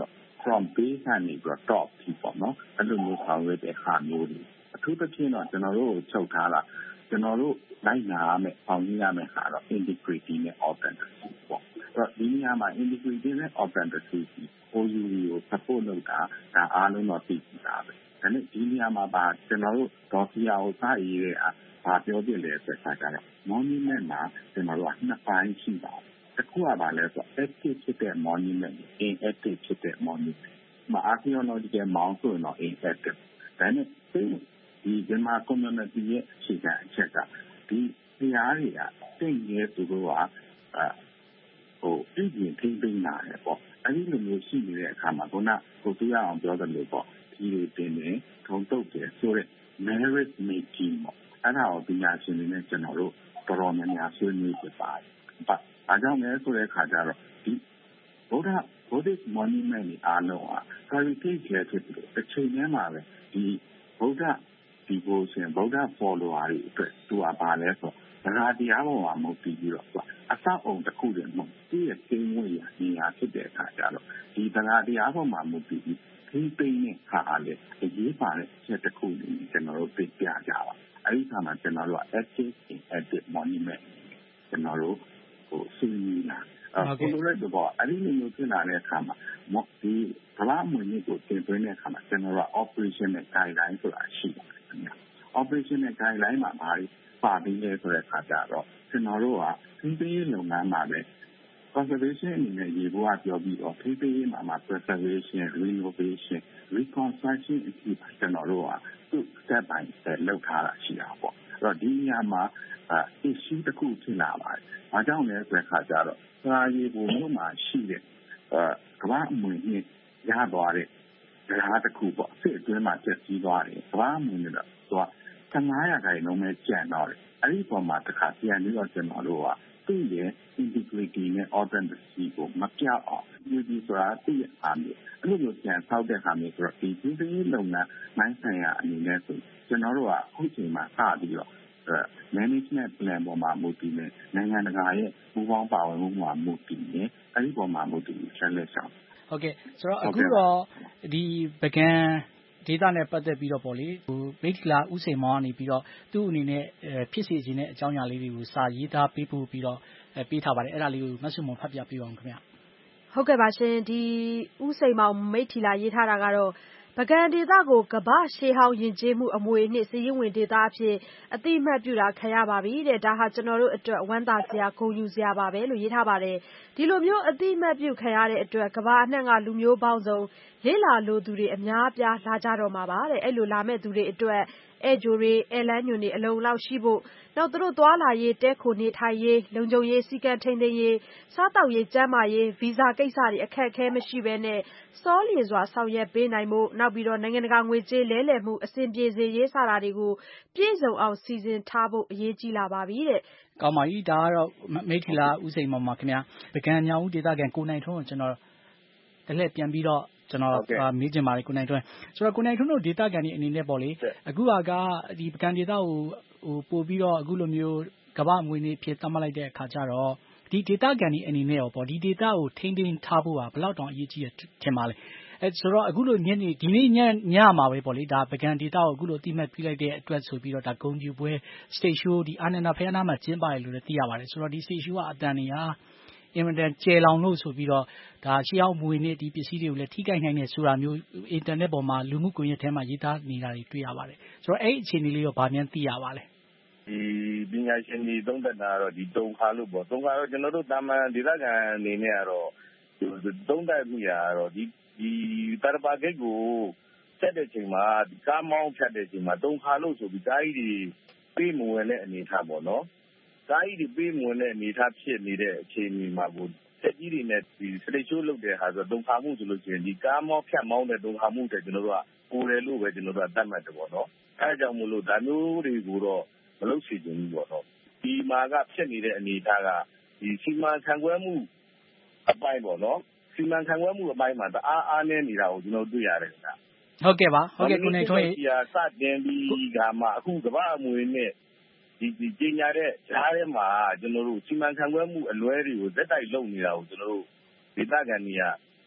S13: from base ကနေပြီးတော့ top ထိပေါ့နော်အဲ့လိုမျိုးဆောင်ရွက်တဲ့ဟာမျိုးတွေအထူးသဖြင့်တော့ကျွန်တော်တို့ချုပ်ထားတာကျွန်တော်တို့လိုက်နာရမယ်ဆောင်ရွက်ရမယ်ဟာတော့ integrity နဲ့ authenticity ပေါ့အဲ့တော့ဒီနေရာမှာ integrity နဲ့ authenticity ကို O U ကို support လုပ်တာဒါအားလုံးတော့သိကြတာပဲဒါနဲ့ဒီနေရာမှာပါကျွန်တော်တို့ဒေါ်ဖီယာကိုစရေးတဲ့ဘာပြောပြလဲဆိုတော့ကျတော့ monument မှာကျွန်တော်တို့ကနှစ်ပိုင်းရှိပါတယ်တစ်ခုကဘာလဲဆိုတော့ active ဖြစ်တဲ့ monument inactive ဖြစ်တဲ့ monument မှာ archaeological mound ဆိုတော့ inactive ဒါနဲ့ဒီမြန်မာ community ရဲ့အခြေခံအချက်ကဒီတရားတွေကသိရဲသူတို့ကဟိုပြည်ပြင်ထိန်းသိမ်းလာတယ်ပေါ့အဲ့ဒီလိုမျိုးရှိနေတဲ့အခါမှာခုနကိုသူရအောင်ပြောတယ်လို့ပေါ့ဒီတွေတင်နေထုံတုတ်တယ်ဆိုတော့ merit making ပေါ့အဲ့ဒါကိုပညာရှင်တွေနဲ့ကျွန်တော်တို့တော်တော်များများဆွေးနွေးကြပါတယ်။အားကြောင့်လည်းဆိုတဲ့အခါကျတော့ဒီဗုဒ္ဓ Buddhist monument တွေအားလုံးက heritage လည်းဖြစ်ပြီးတစ်ချိန်တည်းမှာပဲဒီဗုဒ္ဓ devotion ဗုဒ္ဓ follower တွေအတွက်သူကဘာလဲဆိုတော့ဒါတရားပေါ်မှာမဟုတ်ပြီးတော့အဆောက်အုံတစ်ခုတည်းမဟုတ်သူ့ရဲ့စိတ်ဝင်ရနေရာဖြစ်တဲ့အခါကျတော့ဒီတရားတရားပေါ်မှာမဟုတ်ပြီးဒီပိန်းနဲ့ခါအားလေအရေးပါတဲ့ချက်တစ်ခုနေကျွန်တော်တို့သိပြကြပါအဲ့ဒီခါမှာကျွန်တော်တို့က active inactive monument ကျွန်တော်တို့ဟိုဆွေးနွေးလာအခုလိုလည်းတော့အဲ့ဒီလိုမျိုးဖြစ်လာတဲ့အခါမှာဒီကလာမွေးနေ့ကိုသင်သွင်းတဲ့အခါမှာကျွန်တော်တို့က operational guideline ဆိုတာရှိပါတယ်ခင်ဗျာ operational guideline မှာဘာတွေပါပြီးလဲဆိုတဲ့အခါကျတော့ကျွန်တော်တို့ကသင်ပေးလုပ်ငန်းမှာပဲ conservation အနေနဲ့ရေဘောကပြောပြီးတော့သင်ပေးမှာမှာ preservation renovation reconstruction အထိကျွန်တော်တို့ကသူ့ step by step လုပ်ထားတာရှိတာပေါ့အဲ့တော့ဒီနေရာမှာ issue တစ်ခုဖြစ်လာပါတယ်။ဘာကြောင့်လဲဆိုတဲ့အခါကျတော့စာရေးပုံမှာရှိတဲ့ကမ္ဘာအမွေနဲ့ရသွားတဲ့တရားတစ်ခုပေါ့စစ်အတွင်းမှာကျက်စီးသွားတယ်ကမ္ဘာအမွေနဲ့တော့သူကဆယ်ငါးရာခိုင်နှုန်းပဲကျန်တော့တယ်အဲ့ဒီပုံမှာတစ်ခါပြန်ပြီးတော့ကျွန်တော်တို့ကသူ့ရဲ့ integrity နဲ့ authenticity ကိုမပြောက်အောင်ဒီဆိုတာသူ့ရဲ့အားမျိုးအဲ့လိုမျိုးပြန်ဆောက်တဲ့ဟာမျိုးဆိုတော့ဒီဒီဒီလုံငန်းနိုင်ဆိုင်ရာအနေနဲ့ဆိုကျွန်တော်တို့ကအခုချိန်မှာစပြီးတော့management plan ပေါ်မှာမူတည်နေနိုင်ငံတကာရဲ့ပူးပေါင်းပါဝင်မှုမှာမူတည်နေအဲဒီပေါ်မှာမူတည်ဆက်လက်ဆောင်
S12: ဟုတ်ကဲ့ဆိုတော့အခုတော့ဒီပကံဒေတာနဲ့ပတ်သက်ပြီးတော့ပေါ့လေဟိုမိထီလာဦးစိန်မောင်ကနေပြီးတော့သူ့အနေနဲ့ဖြစ်စေခြင်းတဲ့အကြောင်းအရာလေးတွေကိုစာရေးသားပေးပို့ပြီးတော့ပေးထားပါတယ်အဲ့ဒါလေးကိုမဆုမွန်ဖတ်ပြပေးပါဦးခင်ဗျ
S7: ဟုတ်ကဲ့ပါရှင်ဒီဦးစိန်မောင်မိထီလာရေးထားတာကတော့ပကံဒေသကိုကမ္ဘာရှေးဟောင်းယဉ်ကျေးမှုအမွေအနှစ်စည်ရင်းဝင်ဒေသအဖြစ်အတိအမှတ်ပြုတာခံရပါပြီတဲ့ဒါဟာကျွန်တော်တို့အတွက်ဝမ်းသာစရာဂုဏ်ယူစရာပါပဲလို့ရေးထားပါတယ်ဒီလိုမျိုးအတိအမှတ်ပြုခံရတဲ့အတွက်ကမ္ဘာအနှံ့ကလူမျိုးပေါင်းစုံလေ့လာလိုသူတွေအများအပြားလာကြတော့မှာပါတဲ့အဲ့လိုလာမဲ့သူတွေအတွက်အဲဂျိုတွေအဲလန်းညွန်တွေအလုံးလောက်ရှိဖို့နောက်သူတို့သွားလာရေးတဲခိုနေထိုင်ရေးလုံခြုံရေးစီကံထိန်သိမ်းရေးစားတောက်ရေးကျန်းမာရေးဗီဇာကိစ္စတွေအခက်အခဲမရှိဘဲနဲ့စောလျင်စွာဆောင်ရွက်ပေးနိုင်ဖို့နောက်ပြီးတော့နိုင်ငံတကာငွေကြေးလဲလှယ်မှုအဆင်ပြေစေရေးစတာတွေကိုပြည့်စုံအောင်စီစဉ်ထားဖို့အရေးကြီးလာပါပြီတဲ့
S12: ကောင်းပါပြီဒါကတော့မိထီလာဦးစိန်မောင်ပါခင်ဗျာပကံညောင်ဦးဒေသခံကိုနိုင်ထွန်းကိုကျွန်တော်တလှည့်ပြန်ပြီးတော့ကျွန်တော်မေးချင်ပါတယ်ကိုနိုင်ထွန်းဆိုတော့ကိုနိုင်ထွန်းတို့ဒေသခံတွေအနေနဲ့ပေါ့လေအခုကဒီပကံဒေသကိုဟိုပို့ပြီးတော့အခုလိုမျိုးကမ္ဘာအမွေအနှစ်ဖြစ်သတ်မှတ်လိုက်တဲ့အခါကျတော့ဒီဒေသခံတွေအနေနဲ့ရောပေါ့ဒီဒေသကိုထိန်းသိမ်းထားဖို့ကဘယ်လောက်တောင်အရေးကြီးရထင်ပါလဲအဲဆိုတော့အခုလိုညနေဒီနေ့ညညမှာပဲပေါ့လေဒါပကံဒေသကိုအခုလိုအတိအမှတ်ပြုလိုက်တဲ့အတွက်ဆိုပြီးတော့ဒါဂုဏ်ပြုပွဲ stage show ဒီအာနန္ဒဖယားနာမှာကျင်းပရလို့လည်းသိရပါတယ်ဆိုတော့ဒီ stage show ကအတန်နေဟာအင်မတန်ကျယ်လောင်လို့ဆိုပြီးတော့ဒါရှေးဟောင်းမွေနဲ့ဒီပစ္စည်းတွေကိုလည်းထိခိုက်နိုင်တယ်ဆိုတာမျိုးအင်တာနက်ပေါ်မှာလူမှုကွန်ရက်ထဲမှာရေးသားနေတာတွေတွေ့ရပါတယ်ဆိုတော့အဲ့ဒီအခြေအနေလေးရောဗာမြန်သိရပါလဲ
S13: ဒီပညာရှင်တွေသုံးသပ်တာကတော့ဒီတုံခါလို့ပေါ့တုံခါတော့ကျွန်တော်တို့တာမန်ဒေသခံအနေနဲ့ကတော့သုံးသပ်မိတာကတော့ဒီဒီတာရပါဂိတ်ကိုဆက်တဲ့ချိန်မှာကားမောင်းဖြတ်တဲ့ချိန်မှာတုံခါလို့ဆိုပြီးကားကြီးတွေပေးမဝင်တဲ့အနေထားပေါ့နော်ကားကြီးတွေပေးမဝင်တဲ့အနေထားဖြစ်နေတဲ့အခြေအနေမှာကိုတက်ကြီးတွေနဲ့ဒီစတိတ်ချိုးလုပ်တဲ့ဟာဆိုတုံခါမှုဆိုလို့ရှိရင်ဒီကားမောင်းဖြတ်မောင်းတဲ့တုံခါမှုတဲ့ကျွန်တော်တို့ကကိုယ်တယ်လို့ပဲကျွန်တော်တို့ကသတ်မှတ်တယ်ပေါ့နော်အဲဒါကြောင့်မို့လို့ဒါမျိုးတွေကိုတော့မလုပ်စီခြင်းဘူးပေါ့နော်ဒီမှာကဖြစ်နေတဲ့အနေအထားကဒီစီမံခန့်ခွဲမှုအပိုင်းပေါ့နော်စီမံခန့်ခွဲမှုအပိုင်းမှာတအားအားနည်းနေတာကိုကျွန်တော်တွေ့ရတယ်ခင်ဗျာ
S12: ဟုတ်ကဲ့ပါဟုတ်ကဲ့ကိုနိုင်ထွန်း
S13: ရေစတင်ပြီးကမှအခုကမ္ဘာအမွေနဲ့ဒီဒီကျင်းရတဲ့ဈားထဲမှာကျွန်တော်တို့စီမံခန့်ခွဲမှုအလွဲတွေကိုဇက်တိုက်လုပ်နေတာကိုကျွန်တော်တို့ဒေသခံတွေကတော်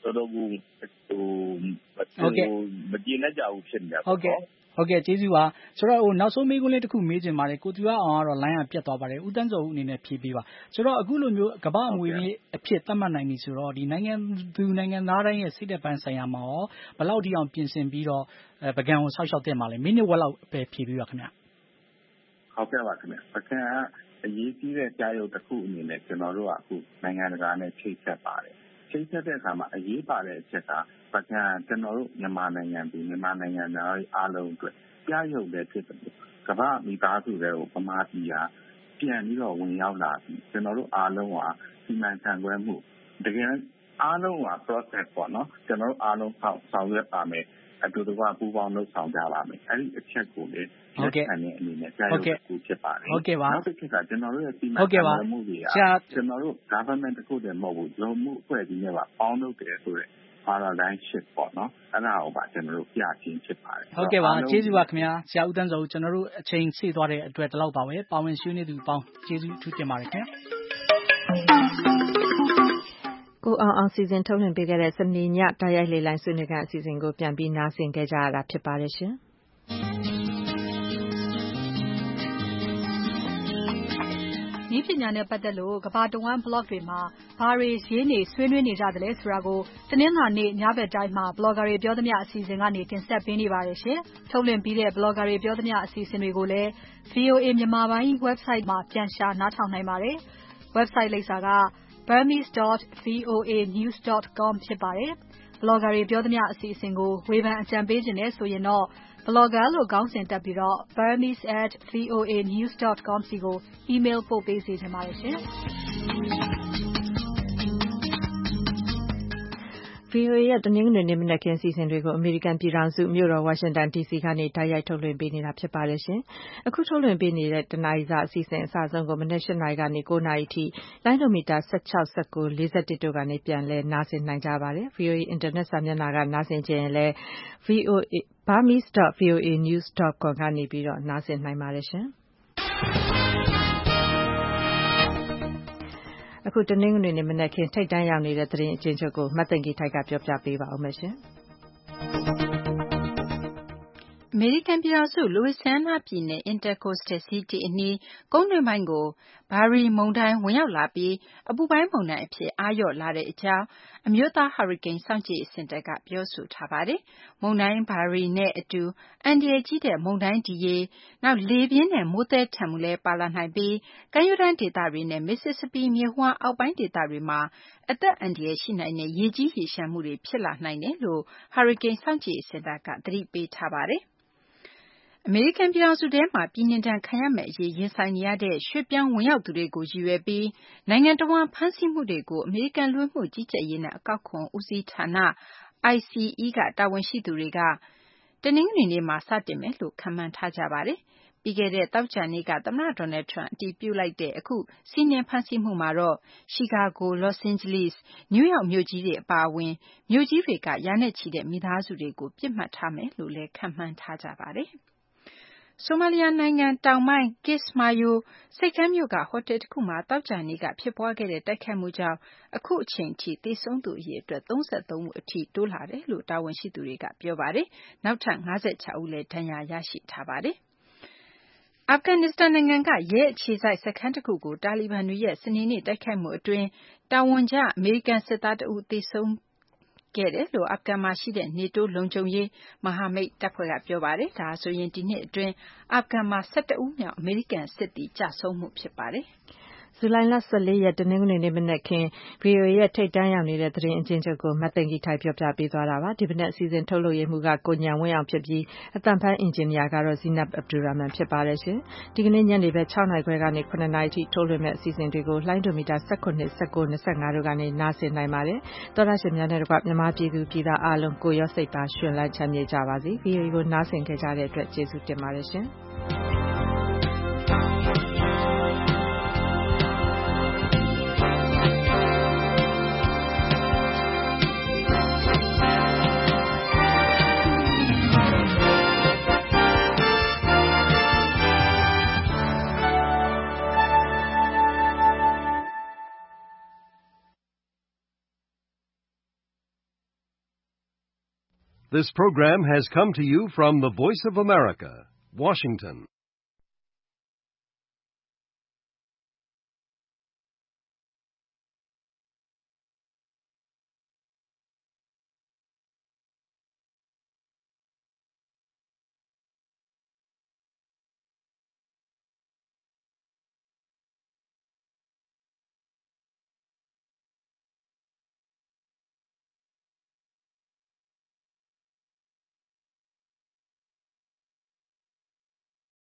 S13: တော်တော်ကိုဟိုမကျေနပ်ကြဘူးဖြစ်နေတာ
S12: ဟုတ်ကဲ့ဟုတ်ကဲ့ကျေးဇူးပါဆိုတော့ဟိုနောက်ဆုံးမေးခွန်းလေးတစ်ခုမေးချင်ပါတယ်ကိုသူရအောင်ကတော့ line ကပြတ်သွားပါတယ်ဦးတန်းစောဦးအနေနဲ့ဖြေပေးပါဆိုတော့အခုလိုမျိုးကမ္ဘာအမွေနေ့အဖြစ်သတ်မှတ်နိုင်ပြီဆိုတော့ဒီနိုင်ငံသူနိုင်ငံသားတိုင်းရဲ့စိတ်သက်ပန်းဆိုင်ရာမှာရောဘယ်လောက်ထိအောင်ပြင်ဆင်ပြီးတော့ပကံကိုဆောက်ရှောက်တင်ပါလဲမိနစ်ဝက်လောက်ပဲဖြေပေးပါခင်ဗျ
S13: ဟုတ်ကဲ့ပါခင်ဗျပကံကအရေးကြီးတဲ့ကြားရုပ်တစ်ခုအနေနဲ့ကျွန်တော်တို့ကအခုနိုင်ငံတကာနဲ့ချိတ်ဆက်ပါတယ်ချိတ်ဆက်တဲ့အခါမှာအရေးပါတဲ့အချက်ကပကံကျွန်တော်တို့မြန်မာနိုင်ငံပြည်မြန်မာနိုင်ငံသားအားလုံးအတွက်ကြားရုပ်လည်းဖြစ်တယ်ကမ္ဘာမိသားစုတွေကိုပမာပြည်ဟာပြန်ပြီးတော့ဝင်ရောက်လာပြီးကျွန်တော်တို့အားလုံးဟာစီမံခန့်ခွဲမှုတကယ်အားလုံးဟာ process ပေါ့နော်ကျွန်တော်တို့အားလုံးဆောင်ဆောင်ရွက်ပါမယ်အတူတူကပူးပေါင်းလုပ်ဆောင်ကြပါမယ်အဲ့ဒီအချက်ကိုလေ
S12: ဟုတ်ကဲ့
S13: အနေနဲ့ကြားရုပ်တစ်ခုဖြစ်ပါတယ်
S12: ဟုတ်ကဲ့ပါ
S13: နောက်တစ်ချက်ကကျွန်တော်တို့ရဲ့စီမံခန့်ခွဲမှုတွေကကျွန်တော်တို့ government တစ်ခုတည်းမဟုတ်ဘူးလူမှုအဖွဲ့အစည်းတွေပါပေါင်းလုပ်တယ်ဆိုတဲ့paradigm shift ပေါ့နော်အဲ့ဒါကိုပါကျွန်တော်တို့ပြချင်းဖြစ်ပါတယ်
S12: ဟုတ်ကဲ့ပါကျေးဇူးပါခင်ဗျာဆရာဦးတန်းစောဦးကျွန်တော်တို့အချိန်ဆေးသွားတဲ့အတွက်ဒီလောက်ပါပဲပါဝင်ဆွေးနွေးသူပေါင်းကျေးဇူးအထူးတင်ပါတယ်ခင်ဗျာ
S2: ကိုအောင်အောင်စီစဉ်ထုတ်လွှင့်ပေးခဲ့တဲ့စနေညတိုက်ရိုက်လေလိုင်းဆွေးနွေးခန်းအစီအစဉ်ကိုပြန်ပြီးနားဆင်ခဲ့ကြရတာဖြစ်ပါတယ်ရှင်
S7: နည်းပညာနဲ့ပတ်သက်လို့ကမ္ဘာတဝန်း blog တွေမှာဘာတွေရေးနေဆွေးနွေးနေကြတယ်လဲဆိုတာကိုတနင်္လာနေ့ညဘက်တိုင်းမှာ blogger တွေပြောသမျှအစီအစဉ်ကနေတင်ဆက်ပေးနေပါတယ်ရှင်။ထုတ်လွှင့်ပြီးတဲ့ blogger တွေပြောသမျှအစီအစဉ်တွေကိုလည်း V O A မြန်မာပိုင်း website မှာပြန်ရှာနားထောင်နိုင်ပါတယ်။ website လိပ်စာက burmese dot voa news dot com ဖြစ်ပါတယ်။ blogger တွေပြောသမျှအစီအစဉ်ကိုဝေဖန်အကြံပေးခြင်းနဲ့ဆိုရင်တော့blogger လို့ခေါင်းစဉ်တပ်ပြီးတော့ burmese at voa news dot com စီကို email ပို့ပေးစေချင်ပါတယ်ရှင်။
S2: V O A ရဲ့တနင်္ဂနွေနေ့မနက်ခင်းစီစဉ်တွေကိုအမေရိကန်ပြည်ထောင်စုမြို့တော်ဝါရှင်တန် D C ကနေတိုက်ရိုက်ထုတ်လွှင့်ပေးနေတာဖြစ်ပါတယ်ရှင်။အခုထုတ်လွှင့်ပေးနေတဲ့တနာရီစာအစီအစဉ်အစဆုံးကိုမနက်၈နာရီကနေ၉နာရီထိလိုင်းဒိုမီတာ၁၆ ၁၉ ၄၁တို့ကနေပြန်လည်နားဆင်နိုင်ကြပါတယ်။ V O A အင်တာနက်စာမျက်နှာကနားဆင်ခြင်းလည်း burmese dot voa news dot com ကနေပြီးတော့နားဆင်နိုင်ပါတယ်ရှင်။အခုတနင်္ဂနွေနေ့မနက်ခင်းထိပ်တန်းရောက်နေတဲ့သတင်းအကျဉ်းချုပ်ကိုမတ်သိင်္ဂီထိုက်ကပြောပြပေးပါဦးမယ်ရှင်။
S3: အမေရိကန်ပြည်ထောင်စု Louisiana ပြည်နယ် Intracoastal City အနီးကုန်းတွင်းပိုင်းကို Barry မုန်တိုင်းဝင်ရောက်လာပြီးအပူပိုင်းမုန်တိုင်းအဖြစ်အားလျော့လာတဲ့အကြောင်းအမျိုးသားဟာရီကိန်းစောင့်ကြည့်ရေးစင်တာကပြောဆိုထားပါတယ်။မုန်တိုင်း Barry နဲ့အတူအန္တရာယ်ကြီးတဲ့မုန်တိုင်းဒီရေနောက်လေပြင်းနဲ့မိုးသည်းထန်မှုလည်းပါလာနိုင်ပြီးကမ်းရိုးတန်းဒေသတွေနဲ့ Mississippi မြစ်ဝှမ်းအောက်ပိုင်းဒေသတွေမှာအသက်အန္တရာယ်ရှိနိုင်တဲ့ရေကြီးရေလျှံမှုတွေဖြစ်လာနိုင်တယ်လို့ဟာရီကိန်းစောင့်ကြည့်ရေးစင်တာကသတိပေးထားပါတယ်။အမေရိကန်ပြည်ထောင်စုထဲမှာပြည်နှင်ဒဏ်ခံရမယ့်အရေးရင်ဆိုင်နေရတဲ့ရွှေ့ပြောင်းဝင်ရောက်သူတွေကိုရည်ရွယ်ပြီးနိုင်ငံတော်ဝန်ဖမ်းဆီးမှုတွေကိုအမေရိကန်လူဝင်မှုကြီးကြပ်ရေးနဲ့အကောက်ခွန်ဦးစီးဌာန I C E ကတာဝန်ရှိသူတွေကတနင်္ဂနွေနေ့မှာစတင်မယ်လို့ခန့်မှန်းထားကြပါတယ်။ပြီးခဲ့တဲ့သောကြာနေ့ကသမ္မတ Donald Trump အတည်ပြုလိုက်တဲ့အခုစီးနင်းဖမ်းဆီးမှုမှာတော့ Chicago, Los Angeles, New York မြို့ကြီးတွေအပါအဝင်မြို့ကြီးတွေကရာနဲ့ချီတဲ့မိသားစုတွေကိုပြစ်မှတ်ထားမယ်လို့လည်းခန့်မှန်းထားကြပါတယ်။ဆိုမာလီယာနိုင်ငံတောင်ပိုင်း Kismayo ဆိပ်ကမ်းမြို့ကဟိုတယ်တခုမှာသောကြာနေ့ကဖြစ်ပွားခဲ့တဲ့တိုက်ခိုက်မှုကြောင့်အခုအချိန်ထိသေဆုံးသူအရေအတွက်၃၃ဦးအထိတိုးလာတယ်လို့တာဝန်ရှိသူတွေကပြောပါတယ်။နောက်ထပ်၅၆ဦးလည်းဒဏ်ရာရရှိထားပါတယ်။အာဖဂန်နစ္စတန်နိုင်ငံကရဲအခြေစိုက်စခန်းတခုကိုတာလီဘန်တွေရဲ့စနေနေ့တိုက်ခိုက်မှုအတွင်းတာဝန်ကျအမေရိကန်စစ်သားတဦးသေဆုံးခဲ့တယ်လို့အာဖဂန်မှာရှိတဲ့ NATO လုံခြုံရေးမဟာမိတ်တပ်ဖွဲ့ကပြောပါတယ်။ဒါဆိုရင်ဒီနှစ်အတွင်းအာဖဂန်မှာ၁၁ဦးမြောက်အမေရိကန်စစ်သည်ကျဆုံးမှုဖြစ်ပါတယ်။
S2: ဇူလိုင်လ၁၄ရက်တနင်္ဂနွေနေ့မနက်ခင်း V O A ရဲ့ထိပ်တန်းရောက်နေတဲ့သတင်းအကျဉ်းချုပ်ကိုမတ်သိင်္ဂီထိုက်ပြောပြပေးသွားတာပါ။ဒီမနက်အစီအစဉ်ထုတ်လုပ်ရေးမှူးကကိုညံဝင်းအောင်ဖြစ်ပြီးအသံဖမ်းအင်ဂျင်နီယာကတော့ Zeenab Abdulrahman ဖြစ်ပါတယ်ရှင်။ဒီကနေ့ညနေဘက်၆နာရီခွဲကနေ၇နာရီထိထုတ်လွှင့်မဲ့အစီအစဉ်တွေကိုလိုင်းဒိုမီတာ၁၇ ၁၉ ၂၅တို့ကနေနားဆင်နိုင်ပါတယ်။သောရရှင်များနဲ့တကွမြန်မာပြည်သူပြည်သားအားလုံးကိုရောစိတ်ပါရှင်လန်းချမ်းမြေ့ကြပါစေ။ V O A ကိုနားဆင်ခဲ့ကြတဲ့အတွက်ကျေးဇူးတင်ပါတယ်ရှင်။
S1: This program has come to you from the Voice of America, Washington.